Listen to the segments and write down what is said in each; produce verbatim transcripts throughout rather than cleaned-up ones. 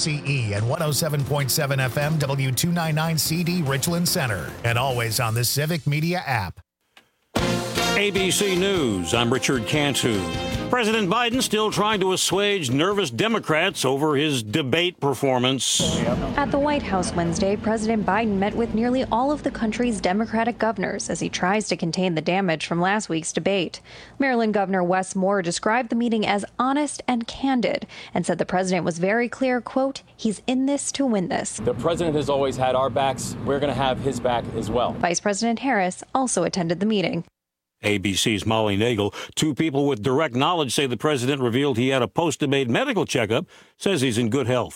C E and one oh seven point seven F M W two ninety-nine C D Richland Center. And always on the Civic Media app. A B C News, I'm Richard Cantu. President Biden still trying to assuage nervous Democrats over his debate performance. At the White House Wednesday, President Biden met with nearly all of the country's Democratic governors as he tries to contain the damage from last week's debate. Maryland Governor Wes Moore described the meeting as honest and candid and said the president was very clear, quote, he's in this to win this. The president has always had our backs. We're going to have his back as well. Vice President Harris also attended the meeting. A B C's Molly Nagel. Two people with direct knowledge say the president revealed he had a post-debate medical checkup, says he's in good health.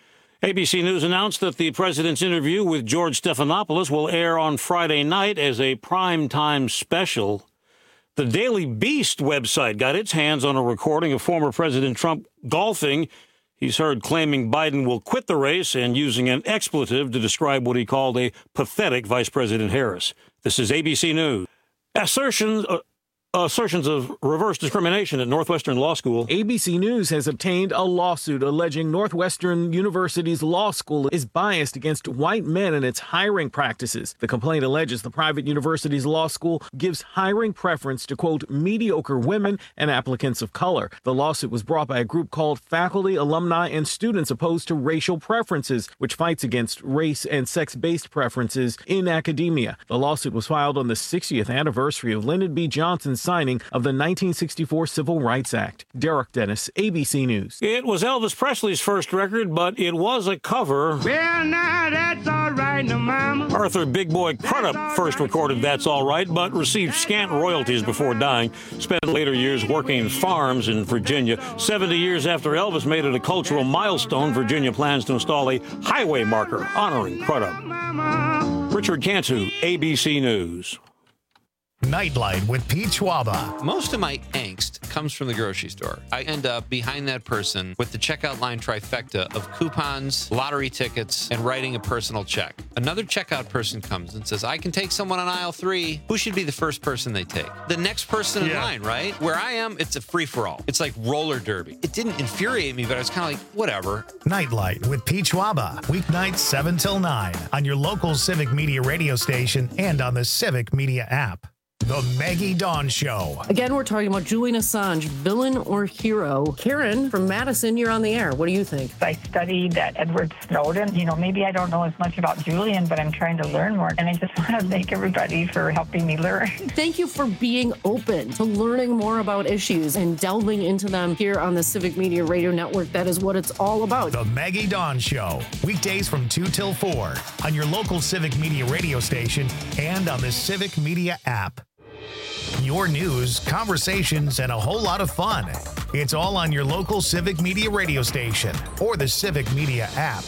A B C News announced that the president's interview with George Stephanopoulos will air on Friday night as a primetime special. The Daily Beast website got its hands on a recording of former President Trump golfing. He's heard claiming Biden will quit the race and using an expletive to describe what he called a pathetic Vice President Harris. This is A B C News. Assertions, uh, assertions of reverse discrimination at Northwestern Law School. A B C News has obtained a lawsuit alleging Northwestern University's law school is biased against white men in its hiring practices. The complaint alleges the private university's law school gives hiring preference to, quote, mediocre women and applicants of color. The lawsuit was brought by a group called Faculty, Alumni, and Students Opposed to Racial Preferences, which fights against race and sex-based preferences in academia. The lawsuit was filed on the sixtieth anniversary of Lyndon B. Johnson's signing of the nineteen sixty-four Civil Rights Act. Derek Dennis, A B C News. It was Elvis Presley's first record, but it was a cover. Well, now that's all right, no mama. Arthur Big Boy Crudup first recorded That's All Right, but received scant royalties before dying. Spent later years working farms in Virginia. seventy years after Elvis made it a cultural milestone, Virginia plans to install a highway marker honoring Crudup. Richard Cantu, A B C News. Nightlight with Pete Schwaba. Most of my angst comes from the grocery store. I end up behind that person with the checkout line trifecta of coupons, lottery tickets, and writing a personal check. Another checkout person comes and says, I can take someone on aisle three. Who should be the first person they take? The next person in Yeah. line, right? Where I am, it's a free-for-all. It's like roller derby. It didn't infuriate me, but I was kind of like, whatever. Nightlight with Pete Schwaba. Weeknights seven till nine on your local Civic Media radio station and on the Civic Media app. The Maggie Dawn Show. Again, we're talking about Julian Assange, villain or hero. Karen from Madison, you're on the air. What do you think? I studied that Edward Snowden. You know, maybe I don't know as much about Julian, but I'm trying to learn more. And I just want to thank everybody for helping me learn. Thank you for being open to learning more about issues and delving into them here on the Civic Media Radio Network. That is what it's all about. The Maggie Dawn Show. Weekdays from two till four on your local Civic Media radio station and on the Civic Media app. Your news, conversations, and a whole lot of fun. It's all on your local Civic Media radio station or the Civic Media app.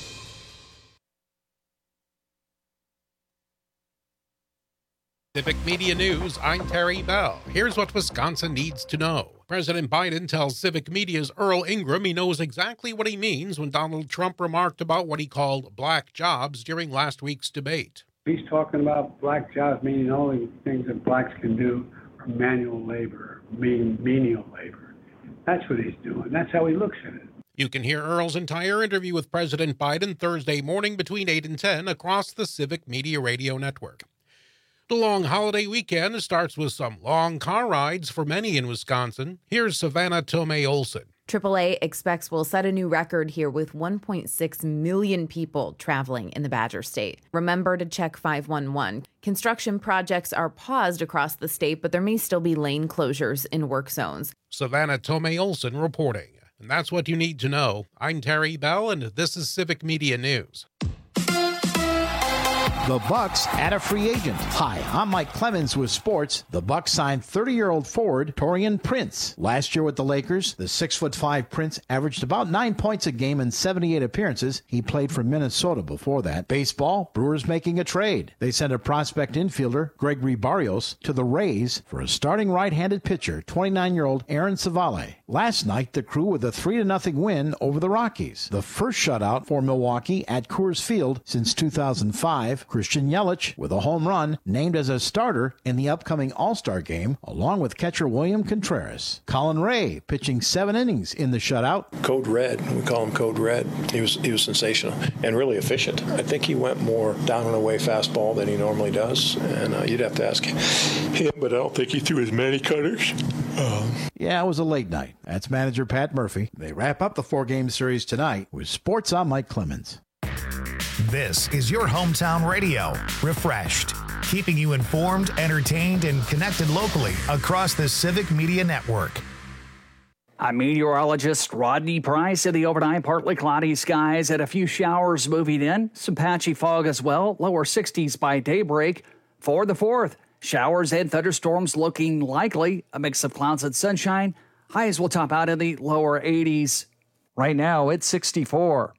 Civic Media News, I'm Terry Bell. Here's what Wisconsin needs to know. President Biden tells Civic Media's Earl Ingram he knows exactly what he means when Donald Trump remarked about what he called black jobs during last week's debate. He's talking about black jobs, meaning all the things that blacks can do are manual labor, mean menial labor. That's what he's doing. That's how he looks at it. You can hear Earl's entire interview with President Biden Thursday morning between eight and ten across the Civic Media Radio Network. The long holiday weekend starts with some long car rides for many in Wisconsin. Here's Savannah Tomei Olson. triple A expects will set a new record here with one point six million people traveling in the Badger State. Remember to check five one one. Construction projects are paused across the state, but there may still be lane closures in work zones. Savannah Tomei Olson reporting. And that's what you need to know. I'm Terry Bell, and this is Civic Media News. The Bucks add a free agent. Hi, I'm Mike Clemens with sports. The Bucks signed thirty-year-old forward Taurean Prince. Last year with the Lakers, the six foot five Prince averaged about nine points a game in seventy-eight appearances. He played for Minnesota before that. Baseball, Brewers making a trade. They sent a prospect infielder, Gregory Barrios, to the Rays for a starting right-handed pitcher, twenty-nine-year-old Aaron Savale. Last night, the Crew with a three to nothing win over the Rockies. The first shutout for Milwaukee at Coors Field since two thousand five. Christian Yelich, with a home run, named as a starter in the upcoming All-Star game, along with catcher William Contreras. Colin Ray pitching seven innings in the shutout. Code Red, we call him Code Red. He was he was sensational and really efficient. I think he went more down and away fastball than he normally does, and uh, you'd have to ask him, but I don't think he threw as many cutters. Um. Yeah, it was a late night. That's manager Pat Murphy. They wrap up the four-game series tonight with Sports on Mike Clemens. This is your hometown radio, refreshed, keeping you informed, entertained, and connected locally across the Civic Media Network. I'm meteorologist Rodney Price. In the overnight, partly cloudy skies and a few showers moving in. Some patchy fog as well. Lower sixties by daybreak. For the fourth, showers and thunderstorms looking likely. A mix of clouds and sunshine. Highs will top out in the lower eighties. Right now, it's sixty-four.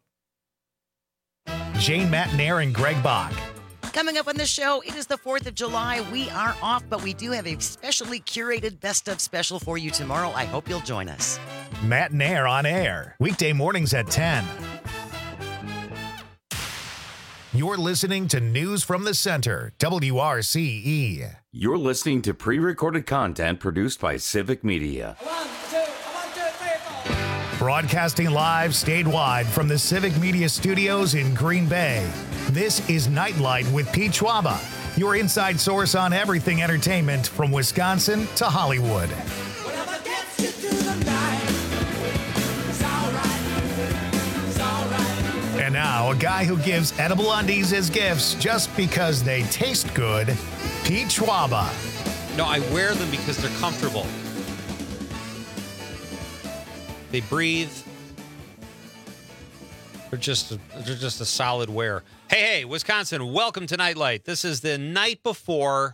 Jane Matnair and Greg Bach. Coming up on the show, it is the fourth of July. We are off, but we do have a specially curated best of special for you tomorrow. I hope you'll join us. Matnair on air, weekday mornings at ten. You're listening to News from the Center, W R C E. You're listening to pre-recorded content produced by Civic Media. Broadcasting live statewide from the Civic Media Studios in Green Bay. This is Nightlight with Pete Schwaba, your inside source on everything entertainment from Wisconsin to Hollywood. And now, a guy who gives edible undies as gifts just because they taste good, Pete Schwaba. No, I wear them because they're comfortable. They breathe. They're just a, they're just a solid wear. Hey, hey, Wisconsin, welcome to Nightlight. This is the night before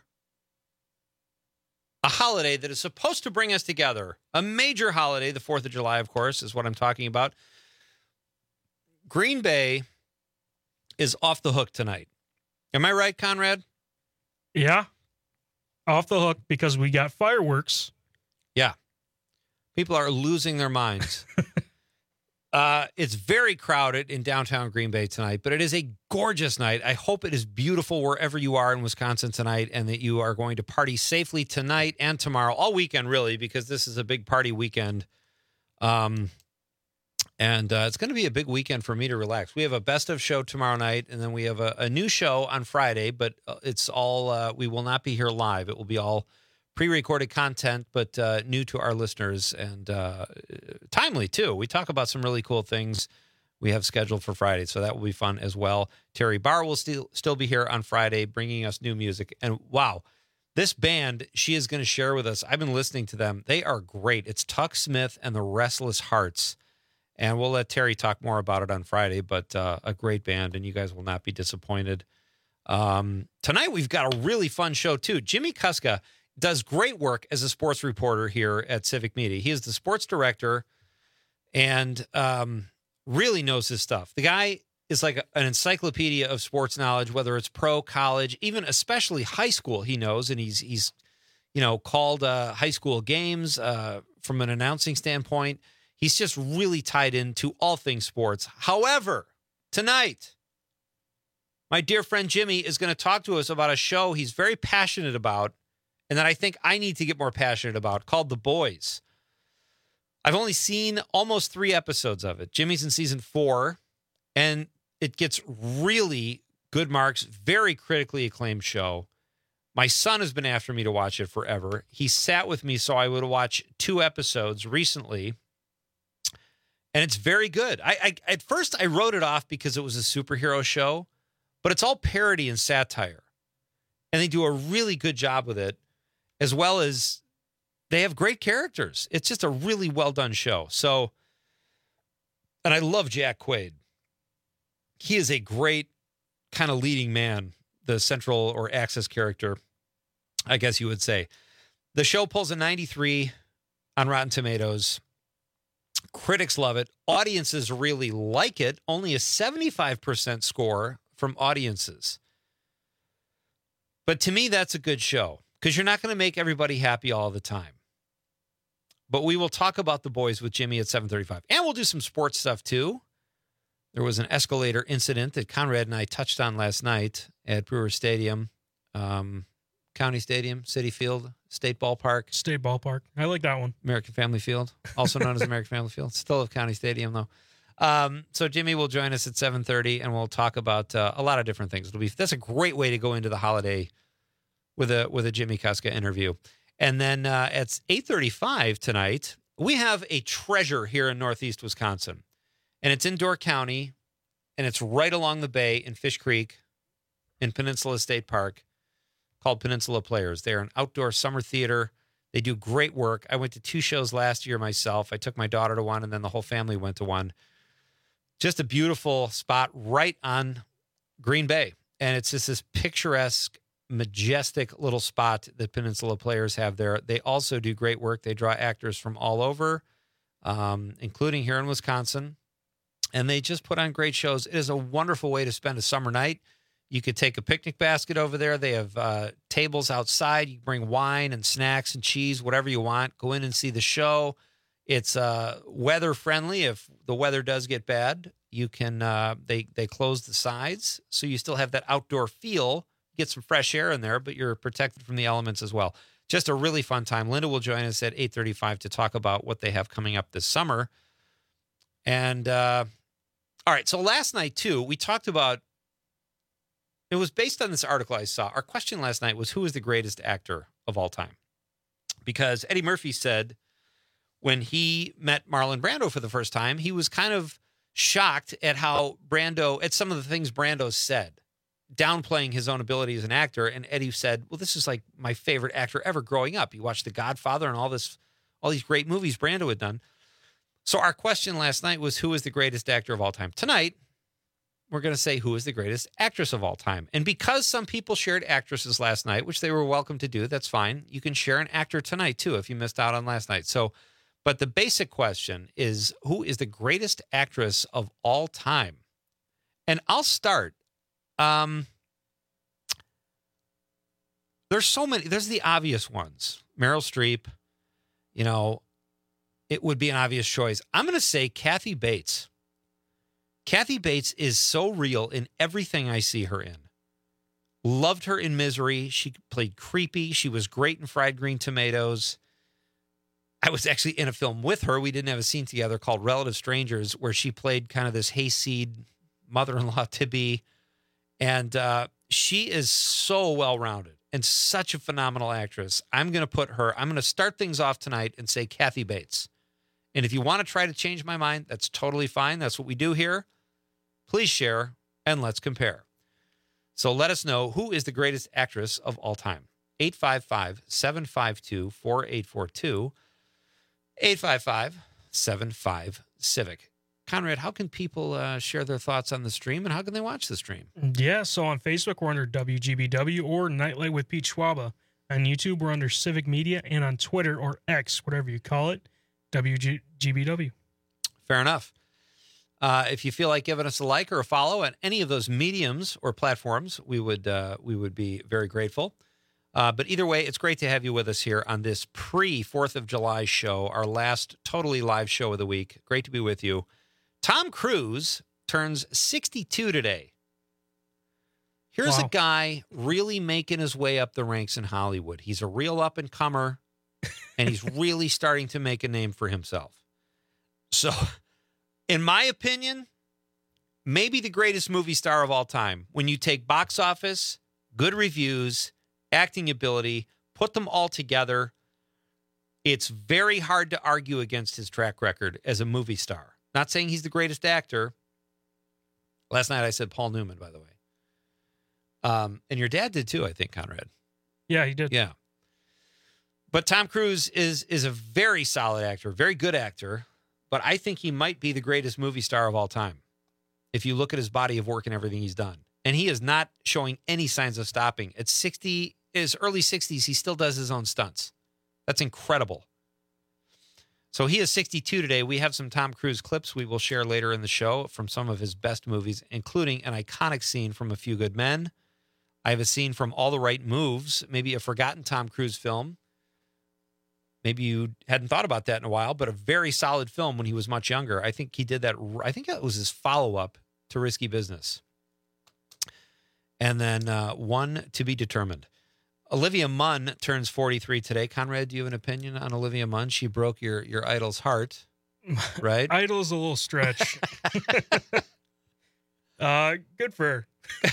a holiday that is supposed to bring us together. A major holiday, the fourth of July, of course, is what I'm talking about. Green Bay is off the hook tonight. Am I right, Conrad? Yeah. Off the hook because we got fireworks. Yeah. People are losing their minds. uh, it's very crowded in downtown Green Bay tonight, but it is a gorgeous night. I hope it is beautiful wherever you are in Wisconsin tonight and that you are going to party safely tonight and tomorrow, all weekend, really, because this is a big party weekend. Um, and uh, it's going to be a big weekend for me to relax. We have a best of show tomorrow night, and then we have a, a new show on Friday, but it's all, uh, we will not be here live. It will be all pre-recorded content, but uh, new to our listeners and uh, timely, too. We talk about some really cool things we have scheduled for Friday, so that will be fun as well. Terry Barr will still still be here on Friday, bringing us new music. And wow, this band she is going to share with us, I've been listening to them. They are great. It's Tuck Smith and the Restless Hearts, and we'll let Terry talk more about it on Friday, but uh, a great band, and you guys will not be disappointed. Um, tonight, we've got a really fun show, too. Jimmy Kuska does great work as a sports reporter here at Civic Media. He is the sports director and um, really knows his stuff. The guy is like a, an encyclopedia of sports knowledge, whether it's pro, college, even especially high school. He knows, and he's he's you know called uh, high school games uh, from an announcing standpoint. He's just really tied into all things sports. However, tonight, my dear friend Jimmy is going to talk to us about a show he's very passionate about, and that I think I need to get more passionate about, called The Boys. I've only seen almost three episodes of it. Jimmy's in season four, and it gets really good marks, very critically acclaimed show. My son has been after me to watch it forever. He sat with me so I would watch two episodes recently, and it's very good. I, I At first, I wrote it off because it was a superhero show, but it's all parody and satire, and they do a really good job with it, as well as they have great characters. It's just a really well-done show. So, and I love Jack Quaid. He is a great kind of leading man, the central or access character, I guess you would say. The show pulls a ninety-three on Rotten Tomatoes. Critics love it. Audiences really like it. Only a seventy-five percent score from audiences. But to me, that's a good show, because you're not going to make everybody happy all the time. But we will talk about The Boys with Jimmy at seven thirty-five. And we'll do some sports stuff, too. There was an escalator incident that Conrad and I touched on last night at Brewer Stadium, um, County Stadium, City Field, State Ballpark. State Ballpark. I like that one. American Family Field, also known as American Family Field. Still a County Stadium, though. Um, so Jimmy will join us at seven thirty, and we'll talk about uh, a lot of different things. It'll be That's a great way to go into the holiday with a with a Jimmy Kuska interview. And then uh, at eight thirty-five tonight, we have a treasure here in Northeast Wisconsin. And it's in Door County, and it's right along the bay in Fish Creek in Peninsula State Park, called Peninsula Players. They're an outdoor summer theater. They do great work. I went to two shows last year myself. I took my daughter to one, and then the whole family went to one. Just a beautiful spot right on Green Bay. And it's just this picturesque, majestic little spot that Peninsula Players have there. They also do great work. They draw actors from all over, um, including here in Wisconsin. And they just put on great shows. It is a wonderful way to spend a summer night. You could take a picnic basket over there. They have uh, tables outside. You can bring wine and snacks and cheese, whatever you want. Go in and see the show. It's uh, weather friendly. If the weather does get bad, you can. Uh, they they close the sides, so you still have that outdoor feel. Get some fresh air in there, but you're protected from the elements as well. Just a really fun time. Linda will join us at eight thirty-five to talk about what they have coming up this summer. And uh, all right, so last night too, we talked about. It was based on this article I saw. Our question last night was, who is the greatest actor of all time? Because Eddie Murphy said when he met Marlon Brando for the first time, he was kind of shocked at how Brando, at some of the things Brando said, downplaying his own ability as an actor. And Eddie said, well, this is like my favorite actor ever growing up. You watched The Godfather and all this, all these great movies Brando had done. So our question last night was, who is the greatest actor of all time? Tonight, we're going to say who is the greatest actress of all time. And because some people shared actresses last night, which they were welcome to do, that's fine. You can share an actor tonight, too, if you missed out on last night. So, but the basic question is, who is the greatest actress of all time? And I'll start. Um, there's so many. There's the obvious ones. Meryl Streep, you know, it would be an obvious choice. I'm going to say Kathy Bates. Kathy Bates is so real in everything I see her in. Loved her in Misery. She played creepy. She was great in Fried Green Tomatoes. I was actually in a film with her. We didn't have a scene together called Relative Strangers, where she played kind of this hayseed mother-in-law to be. And uh, she is so well-rounded and such a phenomenal actress. I'm going to put her, I'm going to start things off tonight and say Kathy Bates. And if you want to try to change my mind, that's totally fine. That's what we do here. Please share and let's compare. So let us know, who is the greatest actress of all time. eight five five, seven five two, four eight four two. eight five five, seven five, Civic. Conrad, how can people uh, share their thoughts on the stream, and how can they watch the stream? Yeah, so on Facebook, we're under W G B W or Nightlight with Pete Schwaba. On YouTube, we're under Civic Media, and on Twitter, or X, whatever you call it, W G B W. Fair enough. Uh, if you feel like giving us a like or a follow on any of those mediums or platforms, we would uh, we would be very grateful. Uh, but either way, it's great to have you with us here on this pre-fourth of July show, our last totally live show of the week. Great to be with you. Tom Cruise turns sixty-two today. Here's wow. a guy really making his way up the ranks in Hollywood. He's a real up-and-comer, and he's really starting to make a name for himself. So, in my opinion, maybe the greatest movie star of all time. When you take box office, good reviews, acting ability, put them all together, it's very hard to argue against his track record as a movie star. Not saying he's the greatest actor. Last night I said Paul Newman, by the way. Um, and your dad did too, I think, Conrad. Yeah, he did. Yeah. But Tom Cruise is is a very solid actor, very good actor. But I think he might be the greatest movie star of all time, if you look at his body of work and everything he's done. And he is not showing any signs of stopping. At sixty, his early sixties, he still does his own stunts. That's incredible. So he is sixty-two today. We have some Tom Cruise clips we will share later in the show from some of his best movies, including an iconic scene from A Few Good Men. I have a scene from All the Right Moves, maybe a forgotten Tom Cruise film. Maybe you hadn't thought about that in a while, but a very solid film when he was much younger. I think he did that. I think that was his follow-up to risky business. And then uh, one to be determined. Olivia Munn turns forty-three today. Conrad, do you have an opinion on Olivia Munn? She broke your, your idol's heart, right? Idol's a little stretch. uh, good for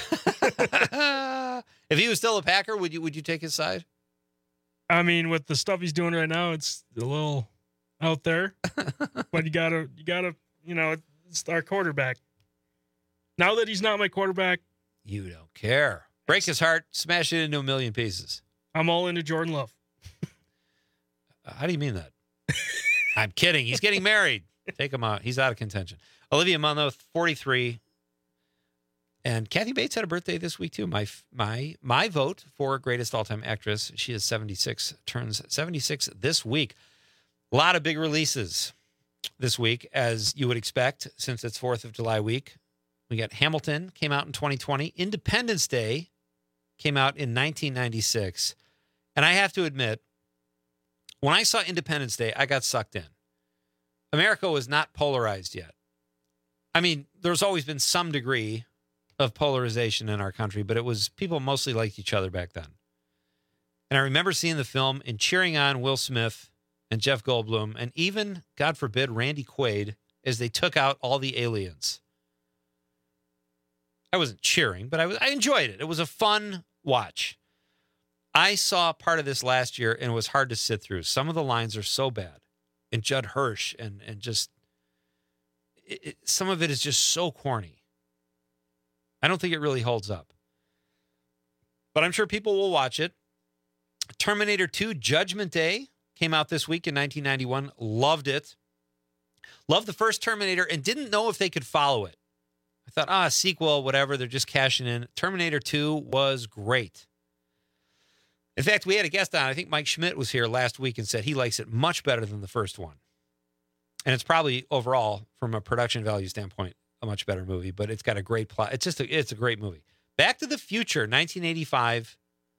her. If he was still a Packer, would you would you take his side? I mean, with the stuff he's doing right now, it's a little out there. But you gotta, you gotta, you know, it's our quarterback. Now that he's not my quarterback, you don't care. Break his heart, smash it into a million pieces. I'm all into Jordan Love. Uh, how do you mean that? I'm kidding. He's getting married. Take him out. He's out of contention. Olivia Munn, though, forty-three. And Kathy Bates had a birthday this week, too. My my my vote for greatest all-time actress. She is seventy-six, turns seventy-six this week. A lot of big releases this week, as you would expect, since it's fourth of July week. We got Hamilton, came out in twenty twenty. Independence Day came out in nineteen ninety-six. And I have to admit, when I saw Independence Day, I got sucked in. America was not polarized yet. I mean, there's always been some degree of polarization in our country, but it was people mostly liked each other back then. And I remember seeing the film and cheering on Will Smith and Jeff Goldblum and even, God forbid, Randy Quaid as they took out all the aliens. I wasn't cheering, but I was I enjoyed it. It was a fun watch. I saw part of this last year, and it was hard to sit through. Some of the lines are so bad. And Judd Hirsch, and and just, it, it, some of it is just so corny. I don't think it really holds up. But I'm sure people will watch it. Terminator two Judgment Day came out this week in nineteen ninety-one. Loved it. Loved the first Terminator and didn't know if they could follow it. I thought, ah, sequel, whatever, they're just cashing in. Terminator two was great. In fact, we had a guest on, I think Mike Schmidt was here last week and said he likes it much better than the first one. And it's probably overall, from a production value standpoint, a much better movie, but it's got a great plot. It's just a, it's a great movie. Back to the Future, nineteen eighty-five,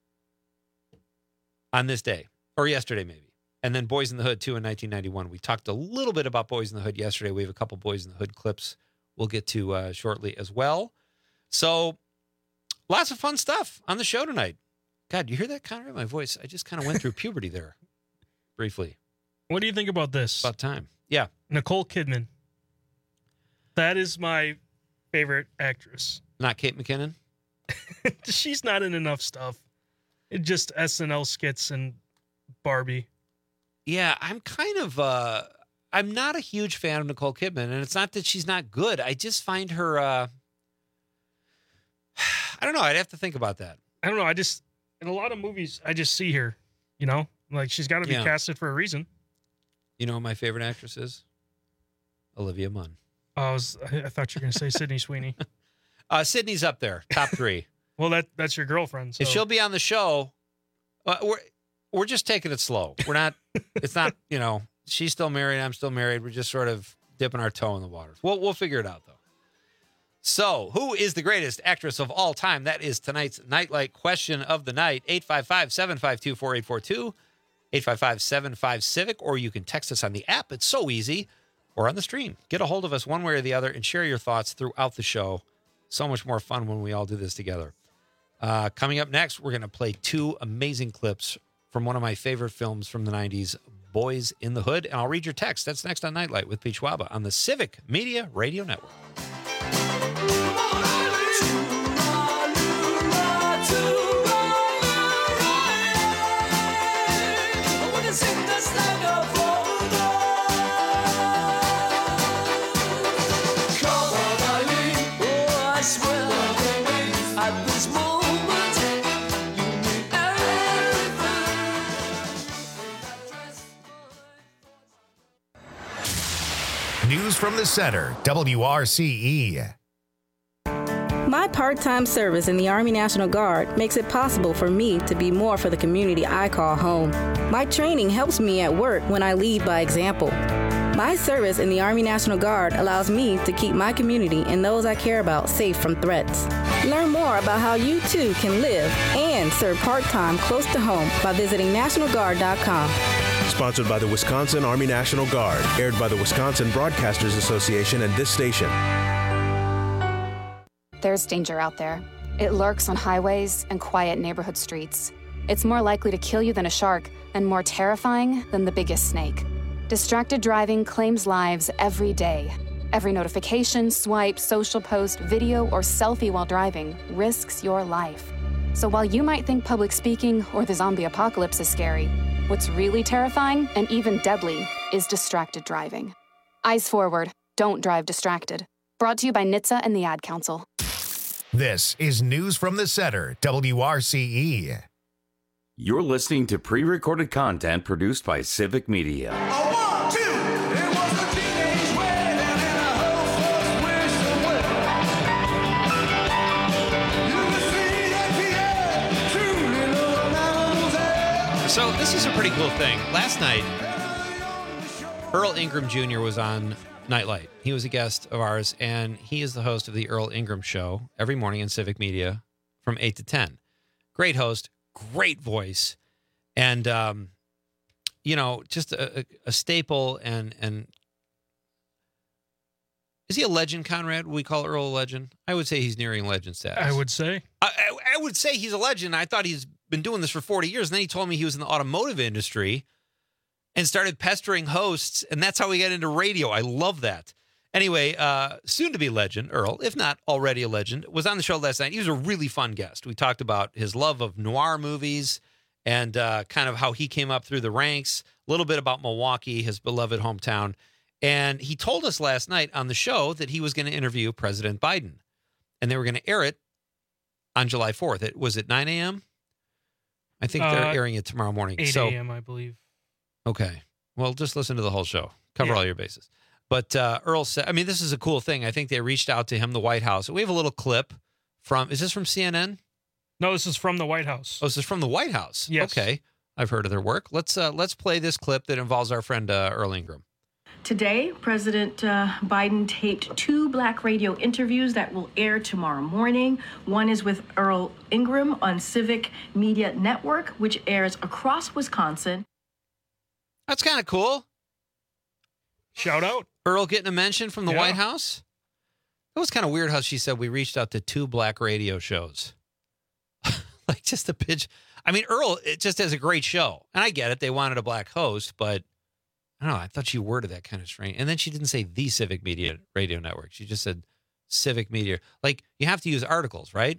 on this day, or yesterday maybe. And then Boys in the Hood, too, in nineteen ninety-one. We talked a little bit about Boys in the Hood yesterday. We have a couple Boys in the Hood clips we'll get to uh, shortly as well. So lots of fun stuff on the show tonight. God, you hear that, Conrad? My voice, I just kind of went through puberty there briefly. What do you think about this? About time. Yeah. Nicole Kidman. That is my favorite actress. Not Kate McKinnon? She's not in enough stuff. It just S N L skits and Barbie. Yeah, I'm kind of, uh, I'm not a huge fan of Nicole Kidman, and it's not that she's not good. I just find her, uh, I don't know. I'd have to think about that. I don't know. I just, in a lot of movies, I just see her, you know, like she's got to be Yeah. casted for a reason. You know who my favorite actress is? Olivia Munn. I was, I I thought you were going to say Sydney Sweeney. Uh, Sydney's up there, top three. Well, that that's your girlfriend. So. If she'll be on the show, uh, we're we're just taking it slow. We're not. It's not. You know, she's still married. I'm still married. We're just sort of dipping our toe in the water. We'll we'll figure it out though. So, who is the greatest actress of all time? That is tonight's Nightlight question of the night. eight five five, seven five two, four eight four two, eight five five, seven five, Civic, or you can text us on the app. It's so easy, or on the stream. Get a hold of us one way or the other and share your thoughts throughout the show. So much more fun when we all do this together. Uh, coming up next, we're going to play two amazing clips from one of my favorite films from the nineties, Boys in the Hood. And I'll read your text. That's next on Nightlight with Pete Schwaba on the Civic Media Radio Network. News from the center, W R C E. My part-time service in the Army National Guard makes it possible for me to be more for the community I call home. My training helps me at work when I lead by example. My service in the Army National Guard allows me to keep my community and those I care about safe from threats. Learn more about how you too can live and serve part-time close to home by visiting national guard dot com. Sponsored by the Wisconsin Army National Guard. Aired by the Wisconsin Broadcasters Association and this station. There's danger out there. It lurks on highways and quiet neighborhood streets. It's more likely to kill you than a shark and more terrifying than the biggest snake. Distracted driving claims lives every day. Every notification, swipe, social post, video, or selfie while driving risks your life. So while you might think public speaking or the zombie apocalypse is scary, what's really terrifying and even deadly is distracted driving. Eyes forward. Don't drive distracted. Brought to you by N H T S A and the Ad Council. This is News from the Center, W R C E. You're listening to pre-recorded content produced by Civic Media. So this is a pretty cool thing. Last night, Earl Ingram Junior was on Nightlight. He was a guest of ours, and he is the host of the Earl Ingram Show every morning in Civic Media from eight to ten. Great host, great voice, and, um, you know, just a, a staple. And, and is he a legend, Conrad? Would we call Earl a legend? I would say he's nearing legend status. I would say. I, I, I would say he's a legend. I thought he's been doing this for forty years. And then he told me he was in the automotive industry and started pestering hosts. And that's how we got into radio. I love that. Anyway, uh, soon to be legend, Earl, if not already a legend, was on the show last night. He was a really fun guest. We talked about his love of noir movies and uh, kind of how he came up through the ranks, a little bit about Milwaukee, his beloved hometown. And he told us last night on the show that he was going to interview President Biden. And they were going to air it on July fourth. It was at nine a.m.? I think they're uh, airing it tomorrow morning. eight a.m., so, I believe. Okay. Well, just listen to the whole show. Cover yeah. all your bases. But uh, Earl said, I mean, this is a cool thing. I think they reached out to him, the White House. We have a little clip from, is this from C N N? No, this is from the White House. Oh, this is from the White House? Yes. Okay. I've heard of their work. Let's uh, let's play this clip that involves our friend uh, Earl Ingram. Today, President uh, Biden taped two Black radio interviews that will air tomorrow morning. One is with Earl Ingram on Civic Media Network, which airs across Wisconsin. That's kind of cool. Shout out. Earl getting a mention from the yeah. White House. It was kind of weird how she said we reached out to two Black radio shows. Like just a pitch. I mean, Earl, it just has a great show. And I get it. They wanted a Black host, but I don't know. I thought she worded that kind of strange. And then she didn't say the Civic Media Radio Network. She just said Civic Media. Like, you have to use articles, right?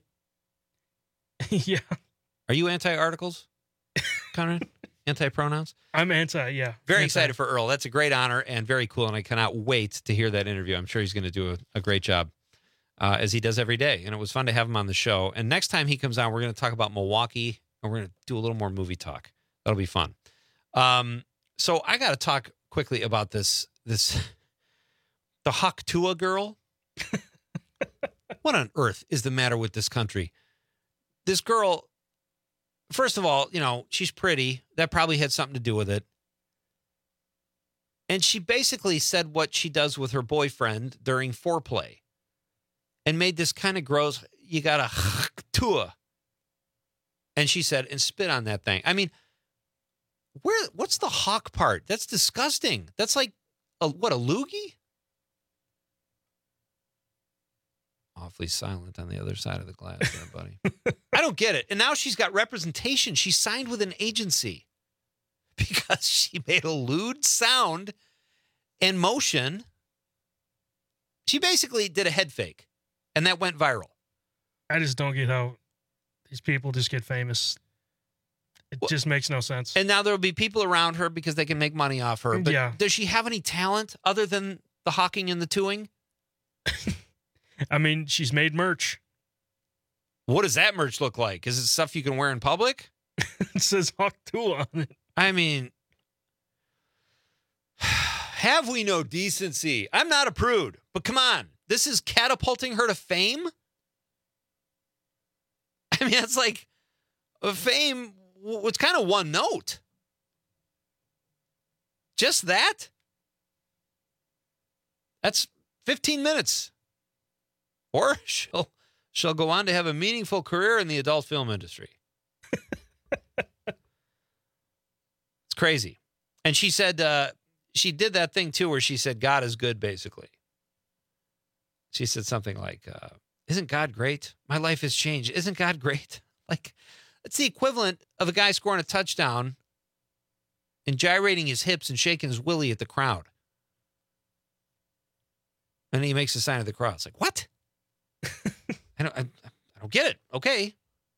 Yeah. Are you anti-articles, Conrad? Anti-pronouns? I'm anti, yeah. Very anti. excited for Earl. That's a great honor and very cool, and I cannot wait to hear that interview. I'm sure he's going to do a, a great job, uh, as he does every day. And it was fun to have him on the show. And next time he comes on, we're going to talk about Milwaukee, and we're going to do a little more movie talk. That'll be fun. Um, so I got to talk quickly about this, this the Hawk Tuah girl. What on earth is the matter with this country? This girl... First of all, you know, she's pretty. That probably had something to do with it. And she basically said what she does with her boyfriend during foreplay and made this kind of gross, you got a tua. And she said, and spit on that thing. I mean, where? What's the hawk part? That's disgusting. That's like, a, what, a loogie? Awfully silent on the other side of the glass there, buddy. I don't get it. And now she's got representation. She signed with an agency because she made a lewd sound and motion. She basically did a head fake, and that went viral. I just don't get how these people just get famous. It well, just makes no sense. And now there will be people around her because they can make money off her. But yeah. Does she have any talent other than the hawking and the tooing? I mean, she's made merch. What does that merch look like? Is it stuff you can wear in public? It says Hawk Tuah on it. I mean, have we no decency? I'm not a prude, but come on. This is catapulting her to fame? I mean, it's like fame was kind of one note. Just that? That's fifteen minutes. Or she'll she'll go on to have a meaningful career in the adult film industry. It's crazy. And she said uh, she did that thing, too, where she said God is good, basically. She said something like, uh, Isn't God great? My life has changed. Isn't God great? Like, it's the equivalent of a guy scoring a touchdown and gyrating his hips and shaking his willy at the crowd. And he makes the sign of the cross. Like, what? I don't I, I don't get it. Okay.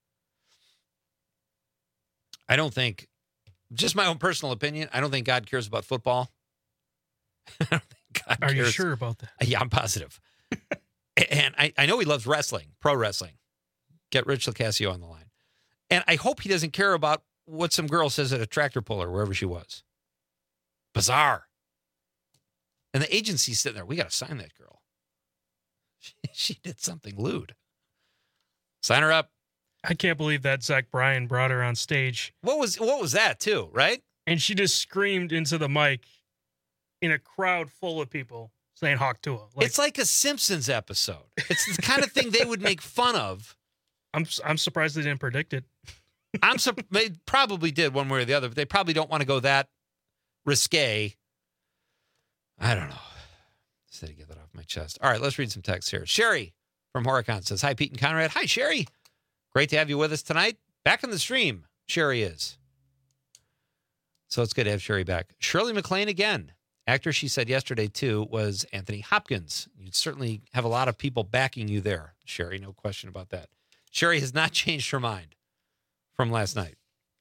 I don't think, just my own personal opinion, I don't think God cares about football. I don't think God Are cares. you sure about that? Yeah, I'm positive. And I, I know he loves wrestling, pro wrestling. Get Rich Lacasio on the line. And I hope he doesn't care about what some girl says at a tractor puller, wherever she was. Bizarre. And the agency's sitting there. We got to sign that girl. She, she did something lewd. Sign her up. I can't believe that Zach Bryan brought her on stage. What was what was that too, right? And she just screamed into the mic in a crowd full of people saying Hawk Tuah. Like, it's like a Simpsons episode. It's the kind of thing they would make fun of. I'm I'm surprised they didn't predict it. I'm sur- they probably did one way or the other, but they probably don't want to go that risque. I don't know. Just had to get that off my chest. All right, let's read some texts here. Sherry from Horicon says, hi, Pete and Conrad. Hi, Sherry. Great to have you with us tonight. Back in the stream, Sherry is. So it's good to have Sherry back. Shirley MacLaine again. Actor she said yesterday, too, was Anthony Hopkins. You'd certainly have a lot of people backing you there, Sherry. No question about that. Sherry has not changed her mind from last night.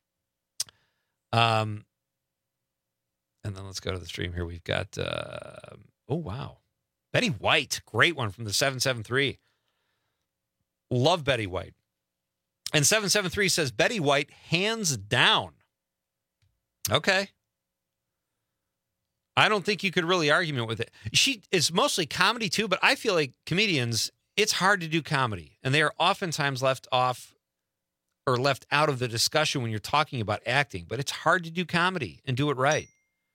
Um, and then let's go to the stream here. We've got, uh, oh, wow. Betty White. Great one from the seven seven three. Love Betty White. And seven seven three says, Betty White, hands down. Okay. I don't think you could really argue with it. She is mostly comedy, too, but I feel like comedians, it's hard to do comedy. And they are oftentimes left off or left out of the discussion when you're talking about acting. But it's hard to do comedy and do it right.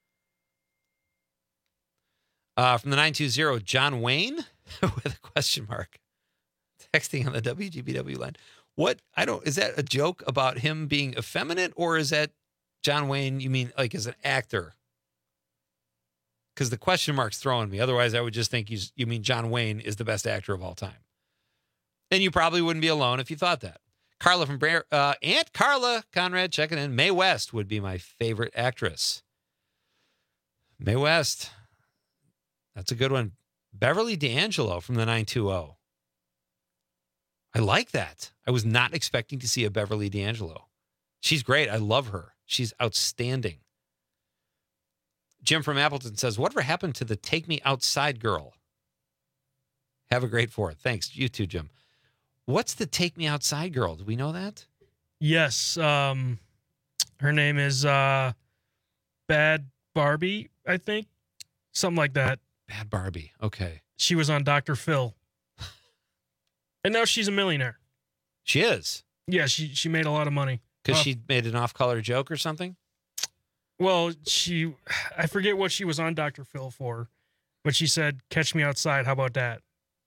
Uh, from the nine two zero, John Wayne with a question mark. Texting on the W G B W line. What? I don't, is that a joke about him being effeminate, or is that John Wayne, you mean like as an actor? Because the question mark's throwing me. Otherwise, I would just think you, you mean John Wayne is the best actor of all time. And you probably wouldn't be alone if you thought that. Carla from Bra- uh, Aunt Carla Conrad checking in. Mae West would be my favorite actress. Mae West. That's a good one. Beverly D'Angelo from the nine two zero. I like that. I was not expecting to see a Beverly D'Angelo. She's great. I love her. She's outstanding. Jim from Appleton says, whatever happened to the Take Me Outside girl? Have a great fourth. Thanks. You too, Jim. What's the Take Me Outside girl? Do we know that? Yes. Um, her name is uh, Bad Barbie, I think. Something like that. Bad Barbie. Okay. She was on Doctor Phil. And now she's a millionaire. She is? Yeah, she, she made a lot of money. Because uh, she made an off-color joke or something? Well, she, I forget what she was on Doctor Phil for, but she said, catch me outside. How about that?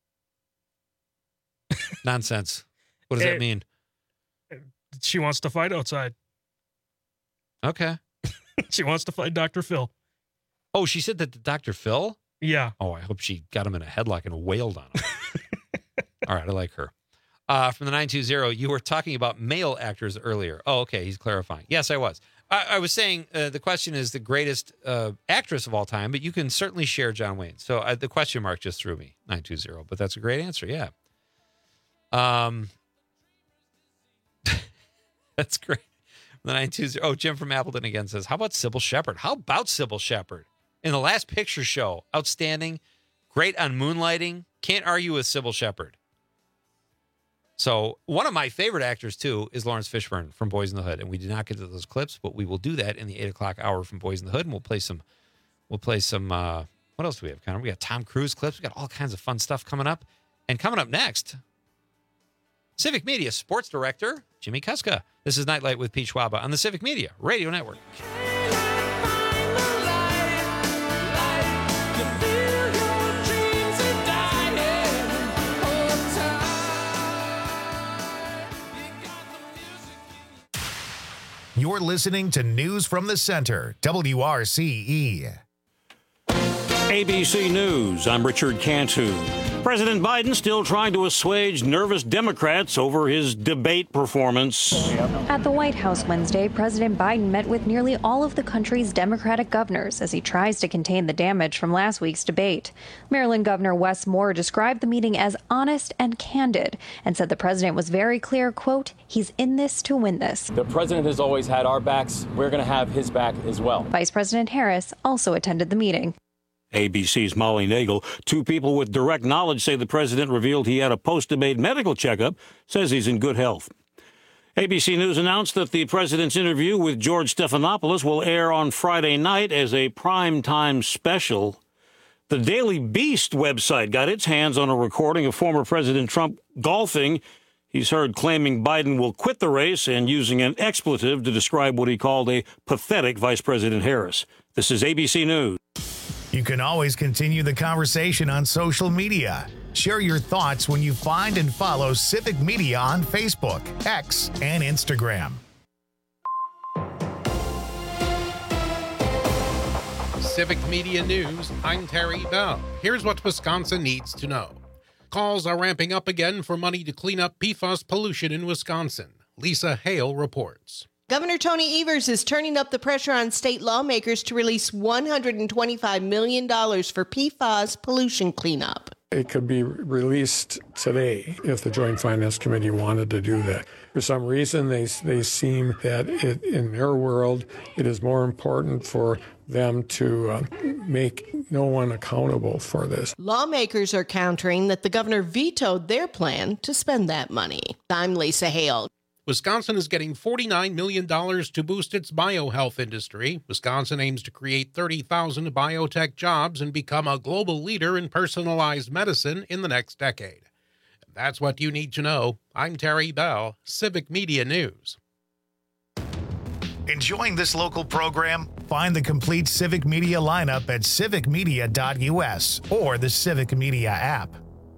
Nonsense. What does it, that mean? She wants to fight outside. Okay. She wants to fight Doctor Phil. Oh, she said that to Doctor Phil? Yeah. Oh, I hope she got him in a headlock and wailed on him. All right, I like her. Uh, from the nine two zero, you were talking about male actors earlier. Oh, okay, he's clarifying. Yes, I was. I, I was saying uh, the question is the greatest uh, actress of all time, but you can certainly share John Wayne. So uh, the question mark just threw me, nine two zero, but that's a great answer, yeah. Um, That's great. The nine two zero, oh, Jim from Appleton again says, how about Sybil Shepherd? How about Sybil Shepherd? In the Last Picture Show, outstanding, great on Moonlighting. Can't argue with Sybil Shepherd. So one of my favorite actors, too, is Lawrence Fishburne from Boys in the Hood. And we did not get to those clips, but we will do that in the eight o'clock hour from Boys in the Hood. And we'll play some, we'll play some, uh, what else do we have, Connor? We got Tom Cruise clips. We got all kinds of fun stuff coming up. And coming up next, Civic Media Sports Director, Jimmy Kuska. This is Nightlight with Pete Schwaba on the Civic Media Radio Network. You're listening to News from the Center, W R C E. A B C News, I'm Richard Cantu. President Biden still trying to assuage nervous Democrats over his debate performance. At the White House Wednesday, President Biden met with nearly all of the country's Democratic governors as he tries to contain the damage from last week's debate. Maryland Governor Wes Moore described the meeting as honest and candid and said the president was very clear, quote, he's in this to win this. The president has always had our backs. We're going to have his back as well. Vice President Harris also attended the meeting. A B C's Molly Nagel. Two people with direct knowledge say the president revealed he had a post-debate medical checkup, says he's in good health. A B C News announced that the president's interview with George Stephanopoulos will air on Friday night as a primetime special. The Daily Beast website got its hands on a recording of former President Trump golfing. He's heard claiming Biden will quit the race and using an expletive to describe what he called a pathetic Vice President Harris. This is A B C News. You can always continue the conversation on social media. Share your thoughts when you find and follow Civic Media on Facebook, X, and Instagram. Civic Media News, I'm Terry Bell. Here's what Wisconsin needs to know. Calls are ramping up again for money to clean up P FAS pollution in Wisconsin. Lisa Hale reports. Governor Tony Evers is turning up the pressure on state lawmakers to release one hundred twenty-five million dollars for P FAS pollution cleanup. It could be released today if the Joint Finance Committee wanted to do that. For some reason, they they seem that it, in their world, it is more important for them to uh, make no one accountable for this. Lawmakers are countering that the governor vetoed their plan to spend that money. I'm Lisa Hale. Wisconsin is getting forty-nine million dollars to boost its biohealth industry. Wisconsin aims to create thirty thousand biotech jobs and become a global leader in personalized medicine in the next decade. That's what you need to know. I'm Terry Bell, Civic Media News. Enjoying this local program? Find the complete Civic Media lineup at civic media dot u s or the Civic Media app.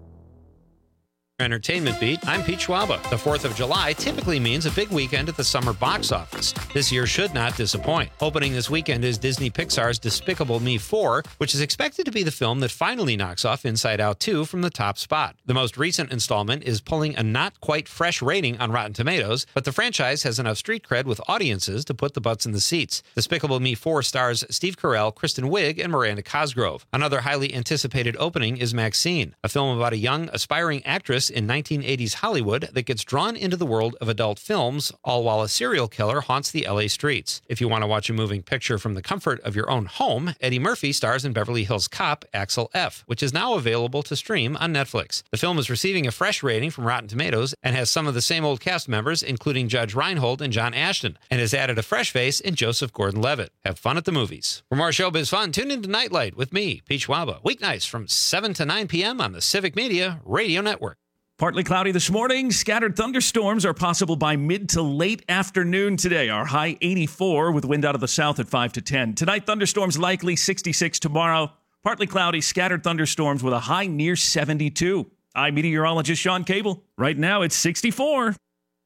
Entertainment Beat, I'm Pete Schwaba. The fourth of July typically means a big weekend at the summer box office. This year should not disappoint. Opening this weekend is Disney Pixar's Despicable Me four, which is expected to be the film that finally knocks off Inside Out two from the top spot. The most recent installment is pulling a not quite fresh rating on Rotten Tomatoes, but the franchise has enough street cred with audiences to put the butts in the seats. Despicable Me four stars Steve Carell, Kristen Wiig, and Miranda Cosgrove. Another highly anticipated opening is Maxine, a film about a young, aspiring actress in nineteen eighties Hollywood that gets drawn into the world of adult films, all while a serial killer haunts the L A streets. If you want to watch a moving picture from the comfort of your own home, Eddie Murphy stars in Beverly Hills Cop, Axel F., which is now available to stream on Netflix. The film is receiving a fresh rating from Rotten Tomatoes and has some of the same old cast members, including Judge Reinhold and John Ashton, and has added a fresh face in Joseph Gordon-Levitt. Have fun at the movies. For more showbiz fun, tune into Nightlight with me, Pete Schwaba, weeknights from seven to nine p.m. on the Civic Media Radio Network. Partly cloudy this morning. Scattered thunderstorms are possible by mid to late afternoon today. Our high eighty-four with wind out of the south at five to ten. Tonight, thunderstorms likely sixty-six tomorrow. Partly cloudy, scattered thunderstorms with a high near seventy-two. I'm meteorologist Sean Cable. Right now, it's sixty-four.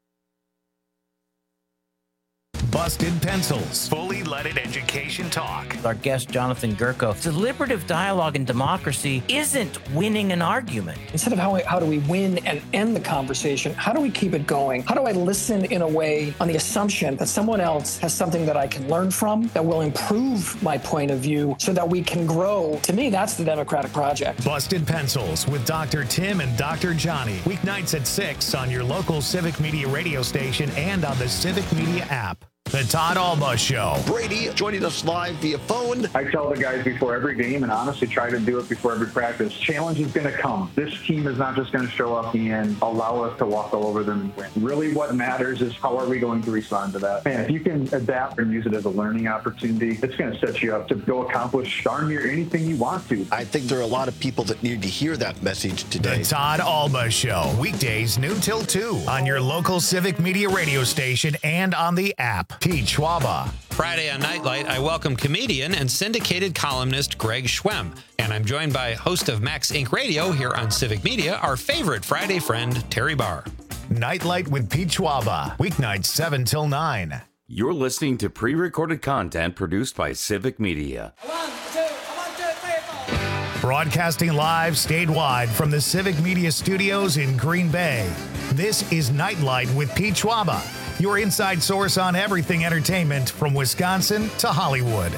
Busted Pencils, fully leaded education talk. Our guest, Jonathan Gurko, deliberative dialogue and democracy isn't winning an argument. Instead of how, how do we win and end the conversation, how do we keep it going? How do I listen in a way on the assumption that someone else has something that I can learn from, that will improve my point of view so that we can grow? To me, that's the democratic project. Busted Pencils with Doctor Tim and Doctor Johnny. Weeknights at six on your local Civic Media radio station and on the Civic Media app. The Todd Alba Show. Brady joining us live via phone. I tell the guys before every game, and honestly try to do it before every practice, challenge is going to come. This team is not just going to show up and allow us to walk all over them and win. Really what matters is how are we going to respond to that. And if you can adapt and use it as a learning opportunity, it's going to set you up to go accomplish darn near anything you want to. I think there are a lot of people that need to hear that message today. The Todd Alba Show. Weekdays noon till two on your local Civic Media radio station and on the app. Pete Schwaba. Friday on Nightlight, I welcome comedian and syndicated columnist Greg Schwem. And I'm joined by host of Max Incorporated. Radio here on Civic Media, our favorite Friday friend, Terry Barr. Nightlight with Pete Schwaba. Weeknights seven till nine. You're listening to pre-recorded content produced by Civic Media. One, two, one, two, three, four. Broadcasting live statewide from the Civic Media Studios in Green Bay, this is Nightlight with Pete Schwaba, your inside source on everything entertainment from Wisconsin to Hollywood.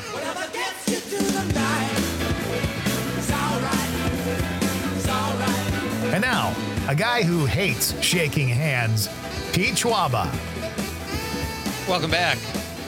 And now, a guy who hates shaking hands, Pete Schwaba. Welcome back.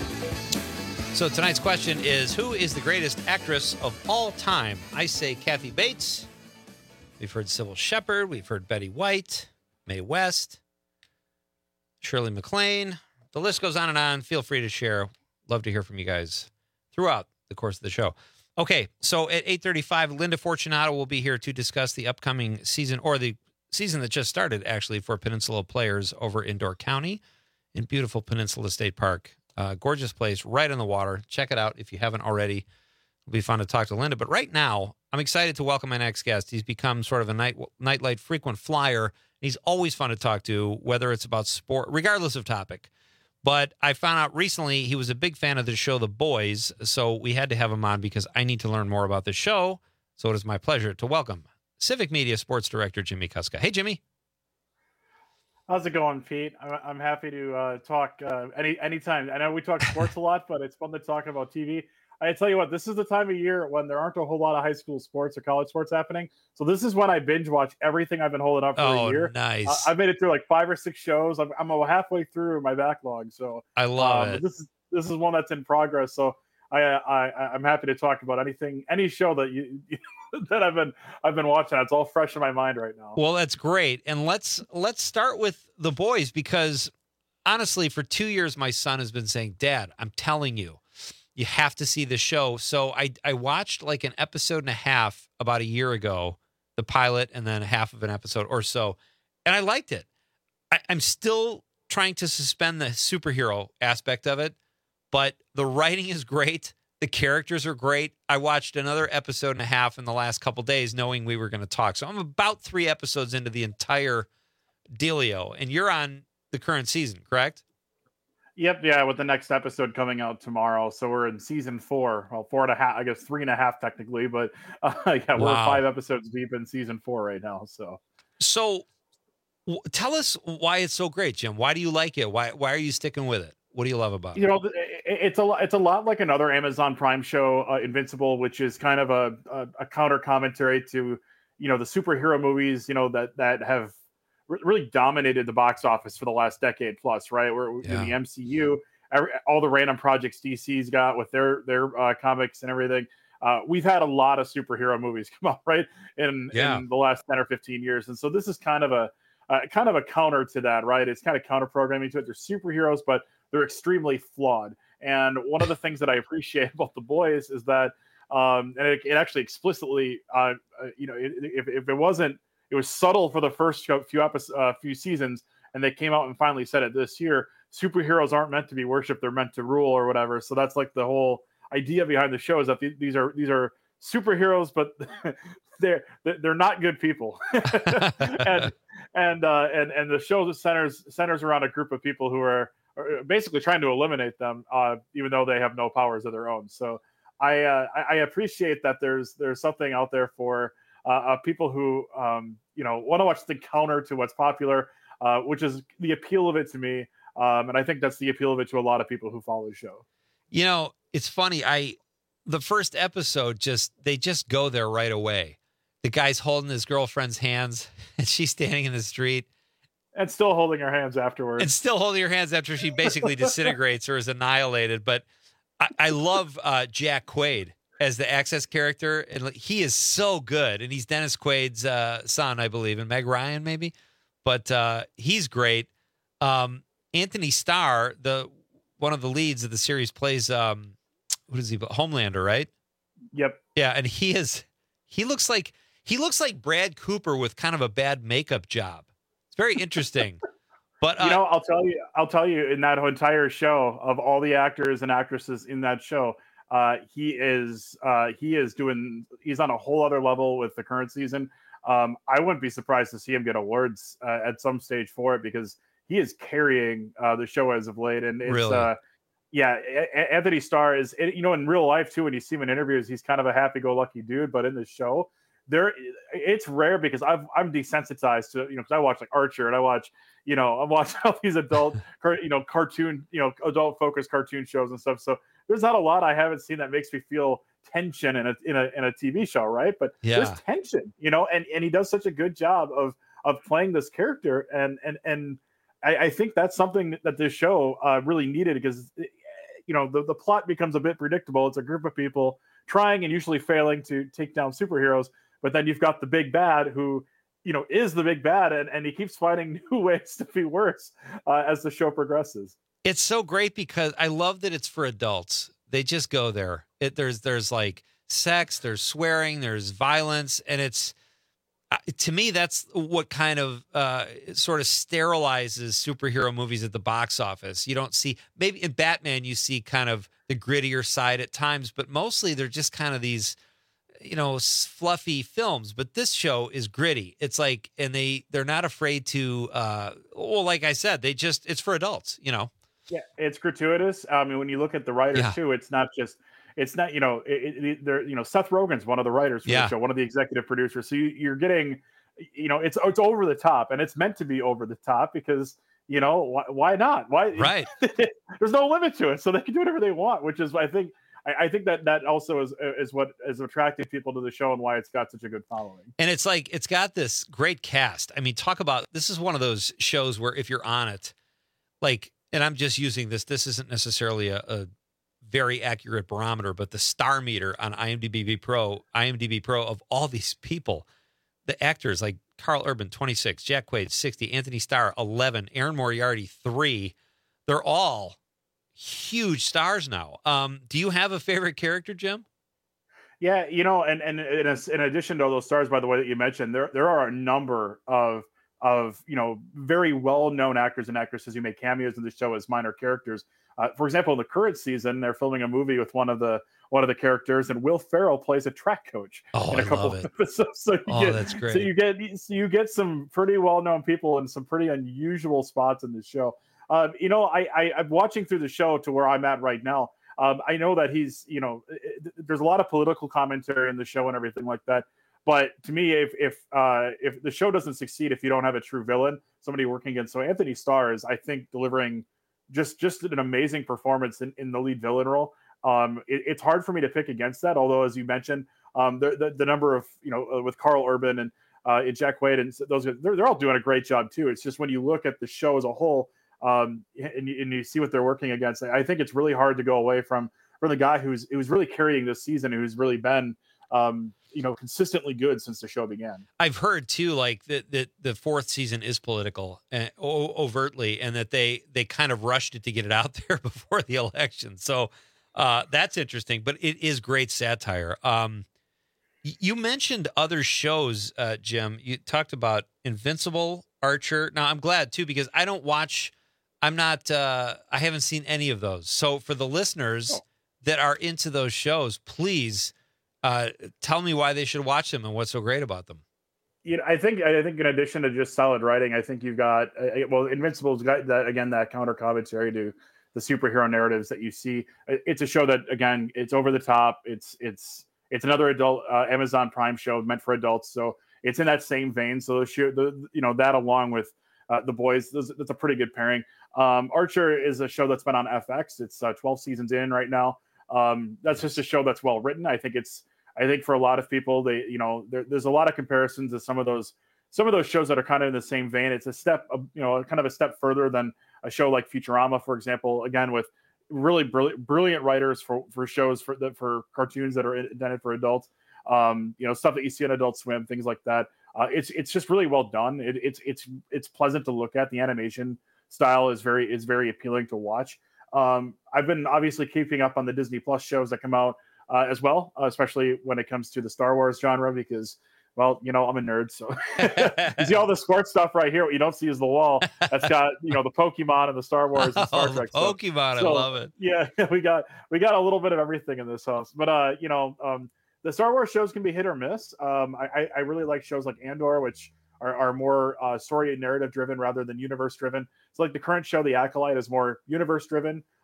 So tonight's question is, who is the greatest actress of all time? I say Kathy Bates. We've heard Sybil Shepherd. We've heard Betty White, Mae West, Shirley MacLaine. The list goes on and on. Feel free to share. Love to hear from you guys throughout the course of the show. Okay, so at eight thirty-five, Linda Fortunato will be here to discuss the upcoming season, or the season that just started, actually, for Peninsula players over in Door County in beautiful Peninsula State Park. Uh, gorgeous place right on the water. Check it out if you haven't already. It'll be fun to talk to Linda. But right now, I'm excited to welcome my next guest. He's become sort of a night nightlight frequent flyer. He's always fun to talk to, whether it's about sport, regardless of topic. But I found out recently he was a big fan of the show The Boys, so we had to have him on because I need to learn more about the show. So it is my pleasure to welcome Civic Media Sports Director Jimmy Kuska. Hey, Jimmy. How's it going, Pete? I'm happy to uh, talk uh, any anytime. I know we talk sports a lot, but it's fun to talk about T V. I tell you what, this is the time of year when there aren't a whole lot of high school sports or college sports happening. So this is when I binge watch everything I've been holding up for oh, a year. Nice. Uh, I've made it through like five or six shows. I'm, I'm halfway through my backlog. So I love um, it. This is this is one that's in progress. So I, I I'm happy to talk about anything, any show that you that I've been I've been watching. It's all fresh in my mind right now. Well, that's great. And let's let's start with The Boys, because honestly, for two years, my son has been saying, "Dad, I'm telling you, you have to see the show." So I I watched like an episode and a half about a year ago, the pilot, and then half of an episode or so, and I liked it. I, I'm still trying to suspend the superhero aspect of it, but the writing is great. The characters are great. I watched another episode and a half in the last couple days knowing we were going to talk. So I'm about three episodes into the entire dealio, and you're on the current season, correct? Yep, yeah, with the next episode coming out tomorrow. So we're in season four. Well, four and a half, I guess three and a half technically, but uh, yeah, we're Wow. five episodes deep in season four right now. So, so w- tell us why it's so great, Jim. Why do you like it? Why why are you sticking with it? What do you love about it? You know, it- it's a lot. It's a lot like another Amazon Prime show, uh, Invincible, which is kind of a, a, a counter commentary to, you know, the superhero movies, you know, that that have re- really dominated the box office for the last decade plus, right? We're Yeah. in the M C U, every, all the random projects D C's got with their their uh, comics and everything. Uh, we've had a lot of superhero movies come out, right, in Yeah. in the last ten or fifteen years, and so this is kind of a uh, kind of a counter to that, right? It's kind of counter programming to it. They're superheroes, but they're extremely flawed. And one of the things that I appreciate about The Boys is that, um, and it, it actually explicitly, uh, uh, you know, it, if, if it wasn't, it was subtle for the first few episodes, uh, few seasons, and they came out and finally said it this year. Superheroes aren't meant to be worshipped; they're meant to rule, or whatever. So that's like the whole idea behind the show, is that these are these are superheroes, but they're they're not good people. and and uh, and and the show centers centers around a group of people who are basically trying to eliminate them, uh, even though they have no powers of their own. So I, uh, I appreciate that there's there's something out there for uh, uh, people who um, you know want to watch the counter to what's popular, uh, which is the appeal of it to me, um, and I think that's the appeal of it to a lot of people who follow the show. You know, it's funny. I the first episode just they just go there right away. The guy's holding his girlfriend's hands, and she's standing in the street. And still holding her hands afterwards. And still holding her hands after she basically disintegrates or is annihilated. But I, I love uh, Jack Quaid as the Access character. And he is so good. And he's Dennis Quaid's uh, son, I believe, and Meg Ryan maybe. But uh, he's great. Um, Anthony Starr, the one of the leads of the series, plays, um, what is he, Homelander, right? Yep. Yeah, and he is, he looks like, he looks like Brad Cooper with kind of a bad makeup job. Very interesting. But uh, you know, I'll tell you, I'll tell you, in that entire show, of all the actors and actresses in that show, uh, he is uh, he is doing he's on a whole other level with the current season. Um, I wouldn't be surprised to see him get awards uh, at some stage for it, because he is carrying uh, the show as of late, and it's Really? uh, Yeah, A- Anthony Starr is, you know, in real life too. When you see him in interviews, he's kind of a happy-go-lucky dude. But in the show, there, it's rare because I've, I'm desensitized to, you know, because I watch like Archer and I watch, you know, I'm watching all these adult, you know, cartoon, you know, adult-focused cartoon shows and stuff. So there's not a lot I haven't seen that makes me feel tension in a in a in a T V show, right? But Yeah. there's tension, you know, and and he does such a good job of of playing this character, and and and I, I think that's something that this show uh, really needed, because you know the, the plot becomes a bit predictable. It's a group of people trying and usually failing to take down superheroes, but then you've got the big bad who, you know, is the big bad, and, and he keeps finding new ways to be worse uh, as the show progresses. It's so great because I love that it's for adults. They just go there. It, there's there's like sex, there's swearing, there's violence, and it's uh, to me that's what kind of uh, sort of sterilizes superhero movies at the box office. You don't see, maybe in Batman you see kind of the grittier side at times, but mostly they're just kind of these, you know, fluffy films. But this show is gritty. It's like, and they they're not afraid to. Uh, well, like I said, they just it's for adults. You know. Yeah, it's gratuitous. I mean, when you look at the writers Yeah. too, it's not just, it's not, you know, it, it, they're, you know, Seth Rogen's one of the writers for Yeah. the show, one of the executive producers. So you, you're getting, you know, it's it's over the top, and it's meant to be over the top because, you know, why, why not? Why? Right. There's no limit to it, so they can do whatever they want, which is, I think, I, I think that that also is is what is attracting people to the show and why it's got such a good following. And it's like, it's got this great cast. I mean, talk about, this is one of those shows where if you're on it, like, and I'm just using this, this isn't necessarily a, a very accurate barometer, but the star meter on IMDb Pro, IMDb Pro of all these people, the actors like Carl Urban, twenty-six, Jack Quaid, sixty, Anthony Starr, eleven, Aaron Moriarty, three. They're all huge stars now. Um, do you have a favorite character, Jim? Yeah, you know, and and in, a, in addition to all those stars, by the way, that you mentioned, there there are a number of of you know very well known actors and actresses who make cameos in the show as minor characters. Uh, for example, in the current season, they're filming a movie with one of the one of the characters, and Will Ferrell plays a track coach Oh, in a I couple love of it. episodes. So you Oh, get, that's great. So you get so you get some pretty well known people and some pretty unusual spots in this show. Um, you know, I, I I'm watching through the show to where I'm at right now. Um, I know that he's, you know, it, there's a lot of political commentary in the show and everything like that. But to me, if if uh, if the show doesn't succeed, if you don't have a true villain, somebody working against, so Anthony Starr is, I think, delivering just just an amazing performance in, in the lead villain role. Um, it, it's hard for me to pick against that. Although, as you mentioned, um, the, the the number of, you know, uh, with Carl Urban and uh, and Jack Quaid and those guys, they're they're all doing a great job too. It's just when you look at the show as a whole, um, and, you, and you see what they're working against, I think it's really hard to go away from from the guy who's who's really carrying this season, who's really been, um, you know, consistently good since the show began. I've heard too, like that that the fourth season is political and o- overtly, and that they they kind of rushed it to get it out there before the election. So uh, that's interesting, but it is great satire. Um, y- you mentioned other shows, uh, Jim. You talked about Invincible, Archer. Now I'm glad too, because I don't watch. I'm not. Uh, I haven't seen any of those. So for the listeners Oh. that are into those shows, please. Uh, tell me why they should watch them and what's so great about them. You know, I think I think in addition to just solid writing, I think you've got uh, well, Invincible's got that, again, that counter commentary to the superhero narratives that you see. It's a show that, again, it's over the top. It's it's it's another adult uh, Amazon Prime show meant for adults, so it's in that same vein. So the, the you know that along with uh, The Boys, that's a pretty good pairing. Um, Archer is a show that's been on F X. It's uh, twelve seasons in right now. Um, that's just a show that's well written. I think it's, I think for a lot of people, they, you know, there, there's a lot of comparisons to some of those, some of those shows that are kind of in the same vein. It's a step, you know, kind of a step further than a show like Futurama, for example, again, with really brilliant, brilliant writers for, for shows for the, for cartoons that are intended for adults. Um, you know, stuff that you see on Adult Swim, things like that. Uh, it's, it's just really well done. It, it's, it's, it's pleasant to look at. The animation style is very, is very appealing to watch. Um, I've been obviously keeping up on the Disney Plus shows that come out uh, as well, uh, especially when it comes to the Star Wars genre, because, well, you know, I'm a nerd. So you see all the sports stuff right here. What you don't see is the wall that's got, you know, the Pokemon and the Star Wars and Star Oh, Trek the stuff. Pokemon, So, I love it. Yeah, we got we got a little bit of everything in this house. But, uh, you know, um, the Star Wars shows can be hit or miss. Um, I, I, I really like shows like Andor, which are, are more uh, story and narrative driven rather than universe driven. So like the current show, The Acolyte, is more universe driven.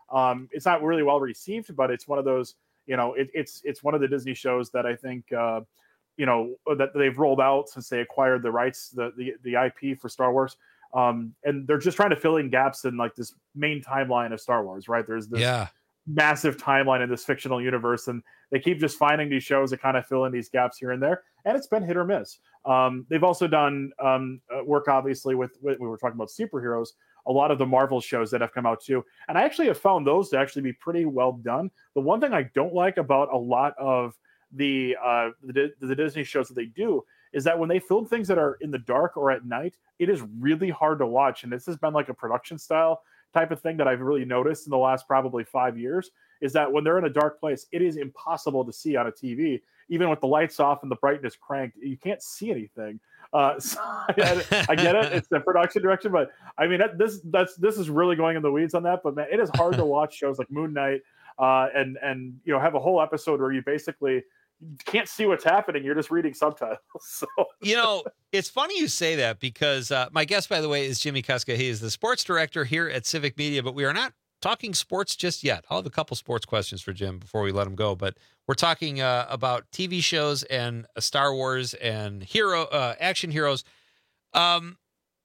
Um, it's not really well received, but it's one of those, you know, it, it's it's one of the Disney shows that I think, uh, you know, that they've rolled out since they acquired the rights, the the, the I P for Star Wars. Um, and they're just trying to fill in gaps in like this main timeline of Star Wars, right? There's this yeah. massive timeline in this fictional universe, and they keep just finding these shows that kind of fill in these gaps here and there, and it's been hit or miss. Um, they've also done um, uh, work, obviously, with, with we were talking about superheroes, a lot of the Marvel shows that have come out too, and I actually have found those to actually be pretty well done. The one thing I don't like about a lot of the uh, the, the Disney shows that they do is that when they film things that are in the dark or at night, it is really hard to watch, and this has been like a production style type of thing that I've really noticed in the last probably five years, is that when they're in a dark place, it is impossible to see on a T V, even with the lights off and the brightness cranked. You can't see anything. Uh, so I, I get it; it's the production direction, but I mean, that, this that's this is really going in the weeds on that. But man, it is hard to watch shows like Moon Knight, uh, and and you know have a whole episode where you basically can't see what's happening. You're just reading subtitles. So you know, it's funny you say that because uh, my guest, by the way, is Jimmy Kuska. He is the sports director here at Civic Media, but we are not talking sports just yet. I'll have a couple sports questions for Jim before we let him go, but we're talking uh, about T V shows and uh, Star Wars and hero uh, action heroes. Um,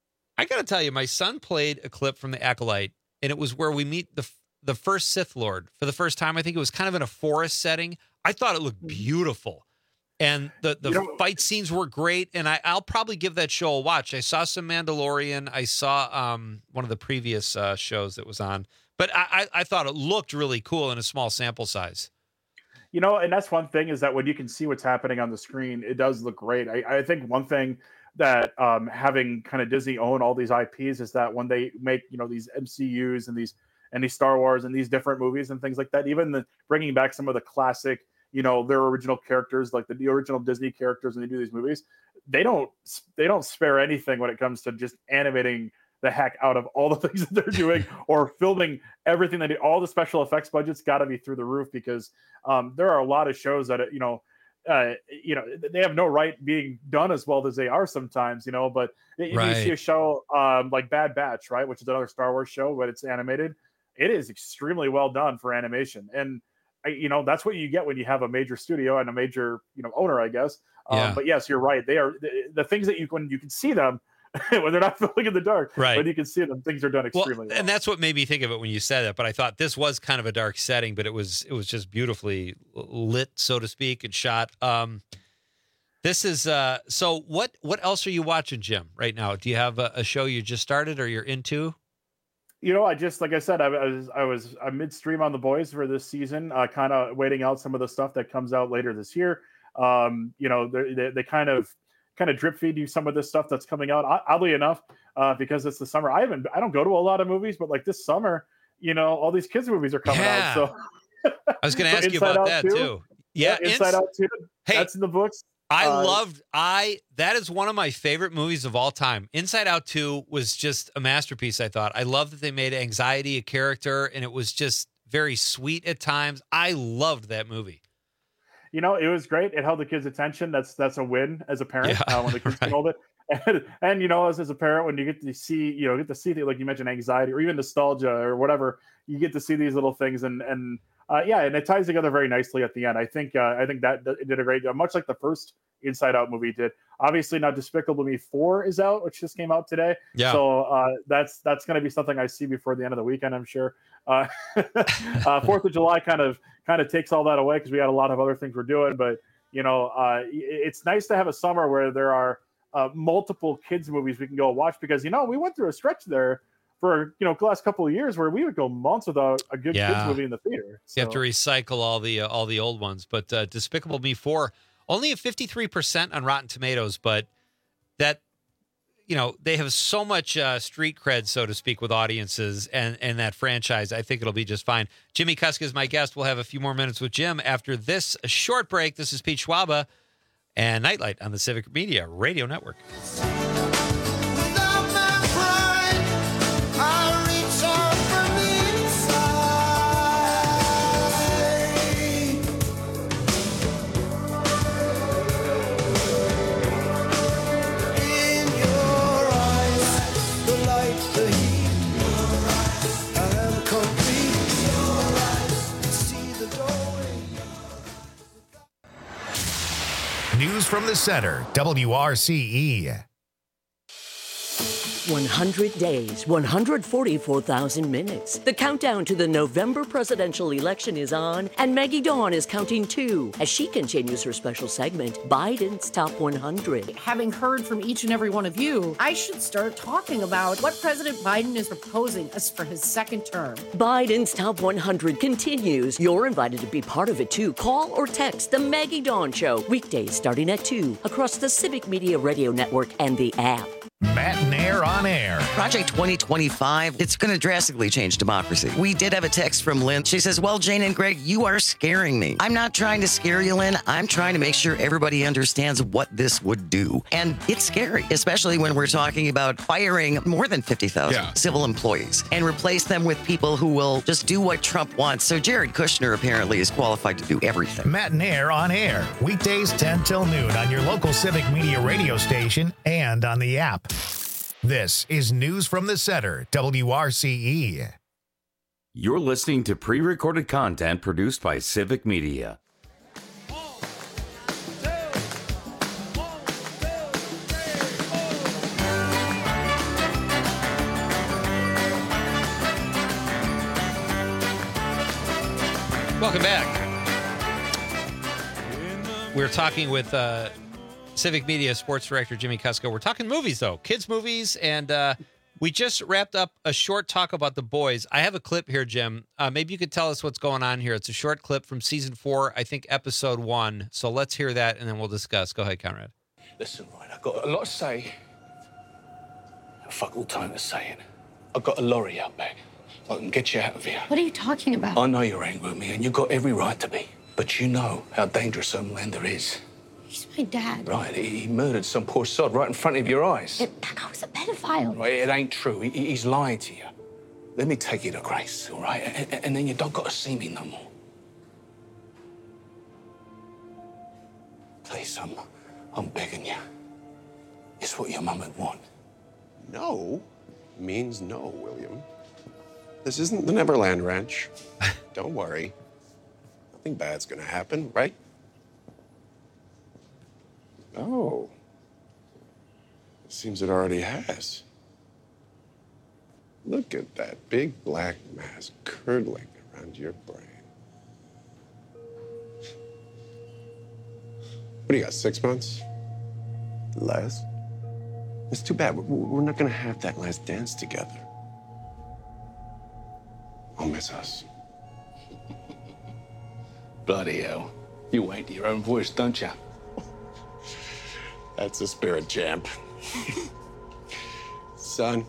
I got to tell you, my son played a clip from The Acolyte, and it was where we meet the the first Sith Lord for the first time. I think it was kind of in a forest setting. I thought it looked beautiful. And the, the you know, fight scenes were great, and I, I'll probably give that show a watch. I saw some Mandalorian. I saw um, one of the previous uh, shows that was on. But I, I, I thought it looked really cool in a small sample size. You know, and that's one thing is that when you can see what's happening on the screen, it does look great. I, I think one thing that um, having kind of Disney own all these I Ps is that when they make, you know, these M C Us and these and these Star Wars and these different movies and things like that, even the, bringing back some of the classic, you know, their original characters, like the, the original Disney characters when they do these movies, they don't they don't spare anything when it comes to just animating the heck out of all the things that they're doing or filming everything they do. All the special effects budgets got to be through the roof because um, there are a lot of shows that, you know, uh, you know, they have no right being done as well as they are sometimes, you know, but if right. you see a show um, like Bad Batch, right, which is another Star Wars show, but it's animated, it is extremely well done for animation. And, I, you know, that's what you get when you have a major studio and a major, you know, owner, I guess. Um, yeah. But yes, you're right. They are the, the things that you, when you can see them, when they're not filming in the dark, right? When you can see them, things are done extremely well, well. And that's what made me think of it when you said that. But I thought this was kind of a dark setting, but it was it was just beautifully lit, so to speak, and shot. Um, this is uh, so. What what else are you watching, Jim? Right now, do you have a, a show you just started or you're into? You know, I just like I said, I, I was I was I'm midstream on The Boys for this season, uh, kind of waiting out some of the stuff that comes out later this year. Um, you know, they they, they kind of. kind of drip feed you some of this stuff that's coming out. Oddly enough, uh, because it's the summer, I haven't, I don't go to a lot of movies, but like this summer, you know, all these kids movies are coming yeah. out. So I was going to ask so you about that too. too. Yeah, yeah Inside Out too. Hey, that's in the books. I uh, loved. I that is one of my favorite movies of all time. Inside Out two was just a masterpiece. I thought. I love that they made anxiety a character, and it was just very sweet at times. I loved that movie. You know, it was great. It held the kids' attention. That's that's a win as a parent yeah, uh, when the kids right. can hold it. And, and you know, as, as a parent, when you get to see, you know, get to see the, like you mentioned, anxiety or even nostalgia or whatever, you get to see these little things, and and uh, yeah, and it ties together very nicely at the end. I think uh, I think that, that it did a great job, much like the first Inside Out movie did. Obviously, now Despicable Me four is out, which just came out today. Yeah. So uh, that's that's going to be something I see before the end of the weekend, I'm sure. Uh, uh, Fourth of July kind of kind of takes all that away because we had a lot of other things we're doing. But you know, uh, it's nice to have a summer where there are uh, multiple kids movies we can go watch because you know we went through a stretch there for you know the last couple of years where we would go months without a good yeah. kids movie in the theater. So. You have to recycle all the uh, all the old ones. But uh, Despicable Me four only at fifty-three percent on Rotten Tomatoes, but that. You know, they have so much uh, street cred, so to speak, with audiences and, and that franchise. I think it'll be just fine. Jimmy Kuska is my guest. We'll have a few more minutes with Jim after this short break. This is Pete Schwaba and Nightlight on the Civic Media Radio Network. from the Center, W R C E. one hundred days, one hundred forty-four thousand minutes. The countdown to the November presidential election is on, and Maggie Dawn is counting too as she continues her special segment, Biden's Top one hundred. Having heard from each and every one of you, I should start talking about what President Biden is proposing us for his second term. Biden's Top one hundred continues. You're invited to be part of it too. Call or text The Maggie Dawn Show, weekdays starting at two, across the Civic Media Radio Network and the app. Matt and Air on Air. Project twenty twenty-five, it's going to drastically change democracy. We did have a text from Lynn. She says, well, Jane and Greg, you are scaring me. I'm not trying to scare you, Lynn. I'm trying to make sure everybody understands what this would do. And it's scary, especially when we're talking about firing more than fifty thousand yeah. civil employees and replace them with people who will just do what Trump wants. So Jared Kushner apparently is qualified to do everything. Matt and Air on Air. Weekdays ten till noon on your local Civic Media radio station and on the app. This is News from the Center, W R C E. You're listening to pre-recorded content produced by Civic Media. Welcome back. We're talking with uh, Civic Media Sports Director Jimmy Kusko. We're talking movies, though, kids' movies, and uh, we just wrapped up a short talk about The Boys. I have a clip here, Jim. Uh, maybe you could tell us what's going on here. It's a short clip from season four, I think episode one. So let's hear that, and then we'll discuss. Go ahead, Conrad. Listen, right, I've got a lot to say. Fuck all time to say it. I've got a lorry out back. I can get you out of here. What are you talking about? I know you're angry with me, and you've got every right to be. But you know how dangerous Homelander is. He's my dad. Right, he, he murdered some poor sod right in front of your eyes. It, that guy was a pedophile. Right, it ain't true. He, he's lying to you. Let me take you to Grace, all right? And, and then you don't got to see me no more. Please, I'm, I'm begging you. It's what your mum would want. No means no, William. This isn't the Neverland Ranch. Don't worry. Nothing bad's gonna happen, right? Oh. It seems it already has. Look at that big black mass curdling around your brain. What do you got, six months? Less? It's too bad. We're not gonna have that last dance together. I'll miss us. Bloody hell. You wait to your own voice, don't you? That's a spirit, champ. Son.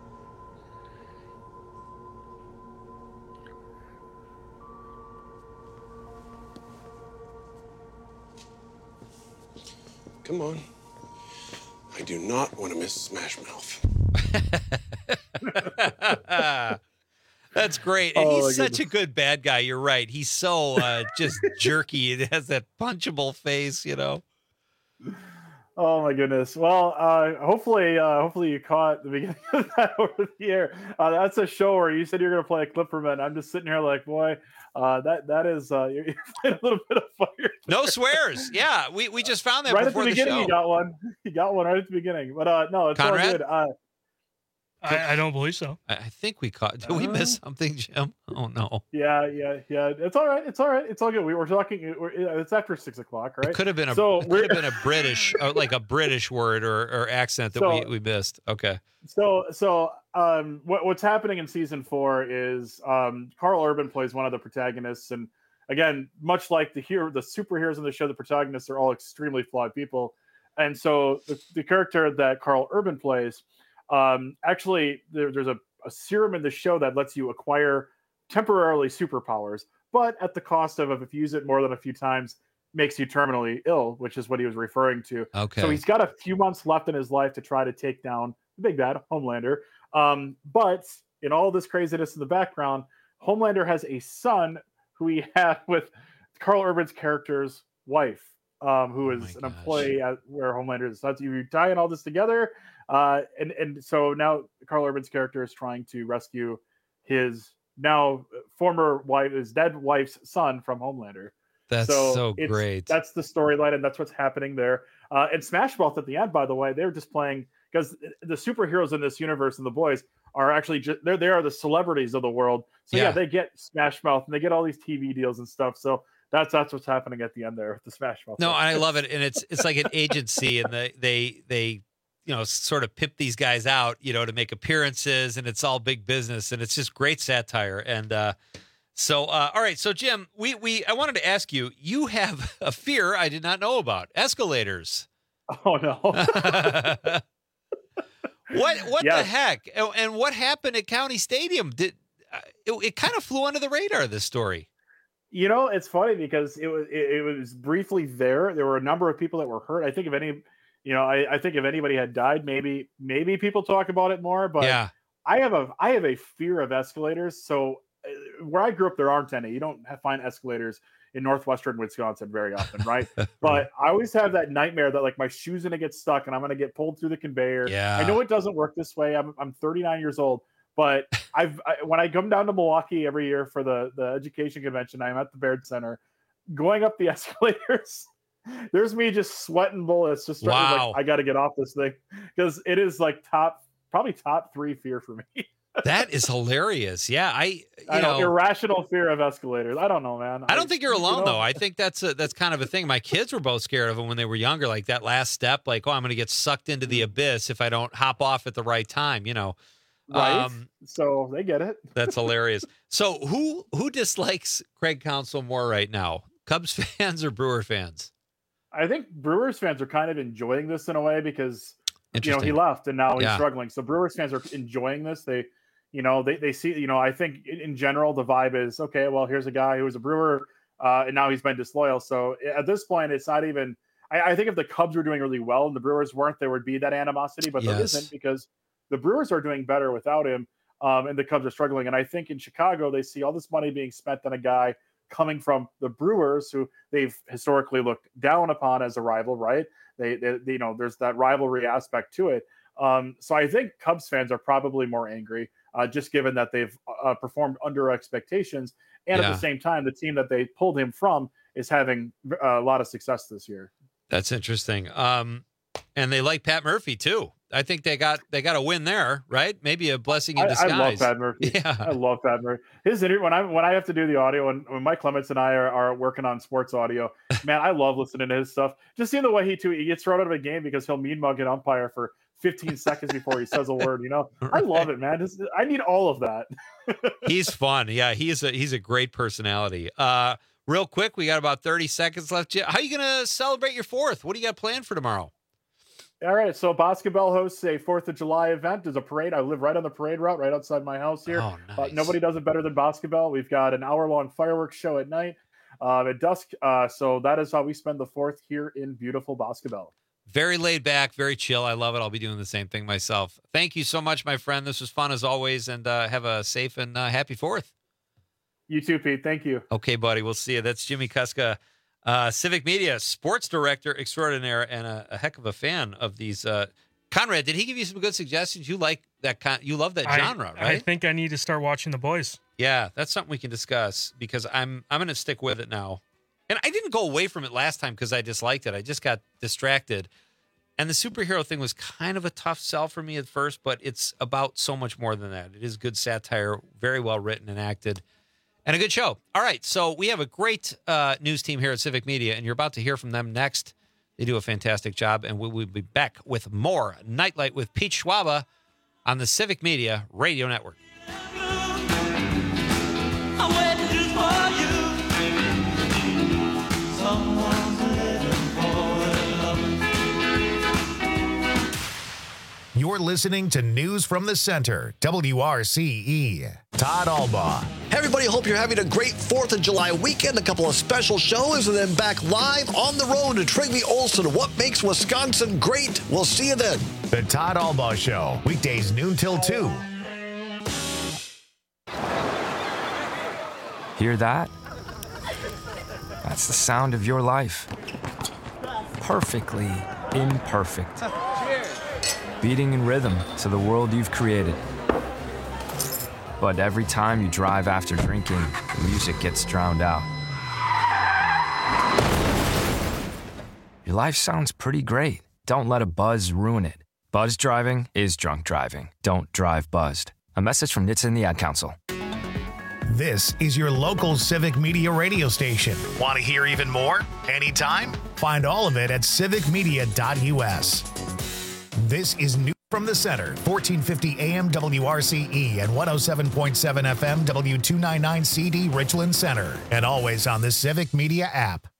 Come on. I do not want to miss Smash Mouth. That's great. And Oh, he's such goodness. a good bad guy. You're right. He's so uh, just jerky. It has that punchable face, you know. Oh my goodness. Well, uh, hopefully, uh, hopefully you caught the beginning of that over the air. Uh, that's a show where you said you're going to play a clip from it. And I'm just sitting here like, boy, uh, that that is uh, you're, you're playing a little bit of fire. No swears. Yeah, we, we just found that Right at before the the, beginning, show. you got one. You got one right at the beginning. But uh, no, it's all Conrad? good. Uh, I, I don't believe so. I, I think we caught. Did we miss something, Jim? Oh no. yeah, yeah, yeah. It's all right. It's all right. It's all good. We were talking. We're, it's after six o'clock, right? It could have been a. So it we're could have been a British, uh, like a British word or, or accent that So- we, we missed. Okay. So, so um, what, what's happening in season four is um, Carl Urban plays one of the protagonists, and again, much like the hero, the superheroes in the show, the protagonists are all extremely flawed people, and so the, the character that Carl Urban plays, um, actually, there, there's a, a serum in the show that lets you acquire temporarily superpowers, but at the cost of, if you use it more than a few times, makes you terminally ill, which is what he was referring to. Okay. So he's got a few months left in his life to try to take down the big bad Homelander. Um, but in all this craziness in the background, Homelander has a son who he had with Carl Urban's character's wife, um, who is an employee at where Homelander is. So that's, you tying all this together. Uh, and, and so now Carl Urban's character is trying to rescue his now former wife, his dead wife's son from Homelander. That's so it's- great. That's the storyline, and that's what's happening there. Uh, and Smash Mouth at the end, by the way, they were just playing because the superheroes in this universe and the boys are actually just they're they are the celebrities of the world. So yeah, Yeah. they get Smash Mouth and they get all these T V deals and stuff. So that's that's what's happening at the end there with the Smash Mouth. No, I love it, and it's it's like an agency, and they they they you know sort of pip these guys out, you know, to make appearances, and it's all big business, and it's just great satire. And uh, so, uh, all right, so Jim, we we I wanted to ask you, you have a fear I did not know about: escalators. Oh no. What what Yes. the heck? And and what happened at County Stadium? Did uh, it, it kind of flew under the radar? This story. You know, it's funny because it was it, it was briefly there. There were a number of people that were hurt. I think if any, you know, I, I think if anybody had died, maybe maybe people talk about it more. But Yeah. I have a I have a fear of escalators. So uh, where I grew up, there aren't any. You don't have, find escalators in northwestern Wisconsin very often, right? But I always have that nightmare that like my shoe's gonna get stuck and I'm gonna get pulled through the conveyor. Yeah. I know it doesn't work this way. I'm I'm thirty-nine years old. But I've I, when I come down to Milwaukee every year for the, the education convention, I'm at the Baird Center, going up the escalators. There's me just sweating bullets, just starting, Wow. like, I got to get off this thing because it is like top, probably top three fear for me. That is hilarious. Yeah, I you I know, know irrational fear of escalators. I don't know, man. I don't think you're you alone know- though. I think that's a, that's kind of a thing. My kids were both scared of them when they were younger. Like that last step, like oh, I'm going to get sucked into the abyss if I don't hop off at the right time. You know, Right. Um, so they get it. that's hilarious. So who who dislikes Craig Counsell more right now? Cubs fans or Brewer fans? I think Brewers fans are kind of enjoying this in a way because you know he Interesting. left and now he's Yeah. struggling. So Brewers fans are enjoying this. They, you know, they they see. You know, I think in, in general the vibe is okay. Well, here's a guy who was a Brewer uh, and now he's been disloyal. So at this point, it's not even. I, I think if the Cubs were doing really well and the Brewers weren't, there would be that animosity. But there Yes. isn't because the Brewers are doing better without him, um, and the Cubs are struggling. And I think in Chicago they see all this money being spent on a guy coming from the Brewers, who they've historically looked down upon as a rival, right? They, they, they you know, there's that rivalry aspect to it. Um, so I think Cubs fans are probably more angry, uh, just given that they've uh, performed under expectations, and Yeah. at the same time, the team that they pulled him from is having uh, a lot of success this year. That's interesting. Um, and they like Pat Murphy too. I think they got they got a win there, right? Maybe a blessing in I, I disguise. love Pat Murphy. Yeah. I love Pat Murphy. His interview when I when I have to do the audio and when Mike Clements and I are, are working on sports audio, man, I love listening to his stuff. Just seeing the way he too he gets thrown out of a game because he'll mean mug an umpire for fifteen seconds before he says a word. You know, I love it, man. Just, I need all of that. He's fun. Yeah, he's a he's a great personality. Uh, real quick, we got about thirty seconds left. How are you gonna celebrate your fourth? What do you got planned for tomorrow? All right, so Basketball hosts a Fourth of July event. There's a parade. I live right on the parade route, right outside my house here. Oh, Uh, nice. nobody does it better than Basketball. We've got an hour-long fireworks show at night, uh, at dusk. Uh, so that is how we spend the Fourth here in beautiful Basketball. Very laid back, very chill. I love it. I'll be doing the same thing myself. Thank you so much, my friend. This was fun as always, and uh, have a safe and uh, happy Fourth. You too, Pete. Thank you. Okay, buddy. We'll see you. That's Jimmy Kuska, uh, Civic Media sports director extraordinaire, and a, a heck of a fan of these. Uh, Conrad, did he give you some good suggestions? You like that kind? You love that I- genre, right? I think I need to start watching The Boys. Yeah, that's something we can discuss because I'm I'm going to stick with it now. And I didn't go away from it last time because I disliked it. I just got distracted. And the superhero thing was kind of a tough sell for me at first, but it's about so much more than that. It is good satire, very well written and acted, and a good show. All right, so we have a great uh, news team here at Civic Media, and you're about to hear from them next. They do a fantastic job, and we will be back with more Nightlight with Pete Schwaba on the Civic Media Radio Network. You're listening to News from the Center, W R C E. Todd Albaugh. Hey, everybody, hope you're having a great fourth of July weekend. A couple of special shows, and then back live on the road to Trigby Olson. What makes Wisconsin great? We'll see you then. The Todd Albaugh Show, weekdays noon till two. Hear that? That's the sound of your life. Perfectly imperfect. Beating in rhythm to the world you've created. But every time you drive after drinking, the music gets drowned out. Your life sounds pretty great. Don't let a buzz ruin it. Buzz driving is drunk driving. Don't drive buzzed. A message from N H T S A and the Ad Council. This is your local Civic Media radio station. Want to hear even more? Anytime? Find all of it at civic media dot U S. This is News from the Center, fourteen fifty A M W R C E and one oh seven point seven F M W two ninety-nine C D Richland Center, and always on the Civic Media app.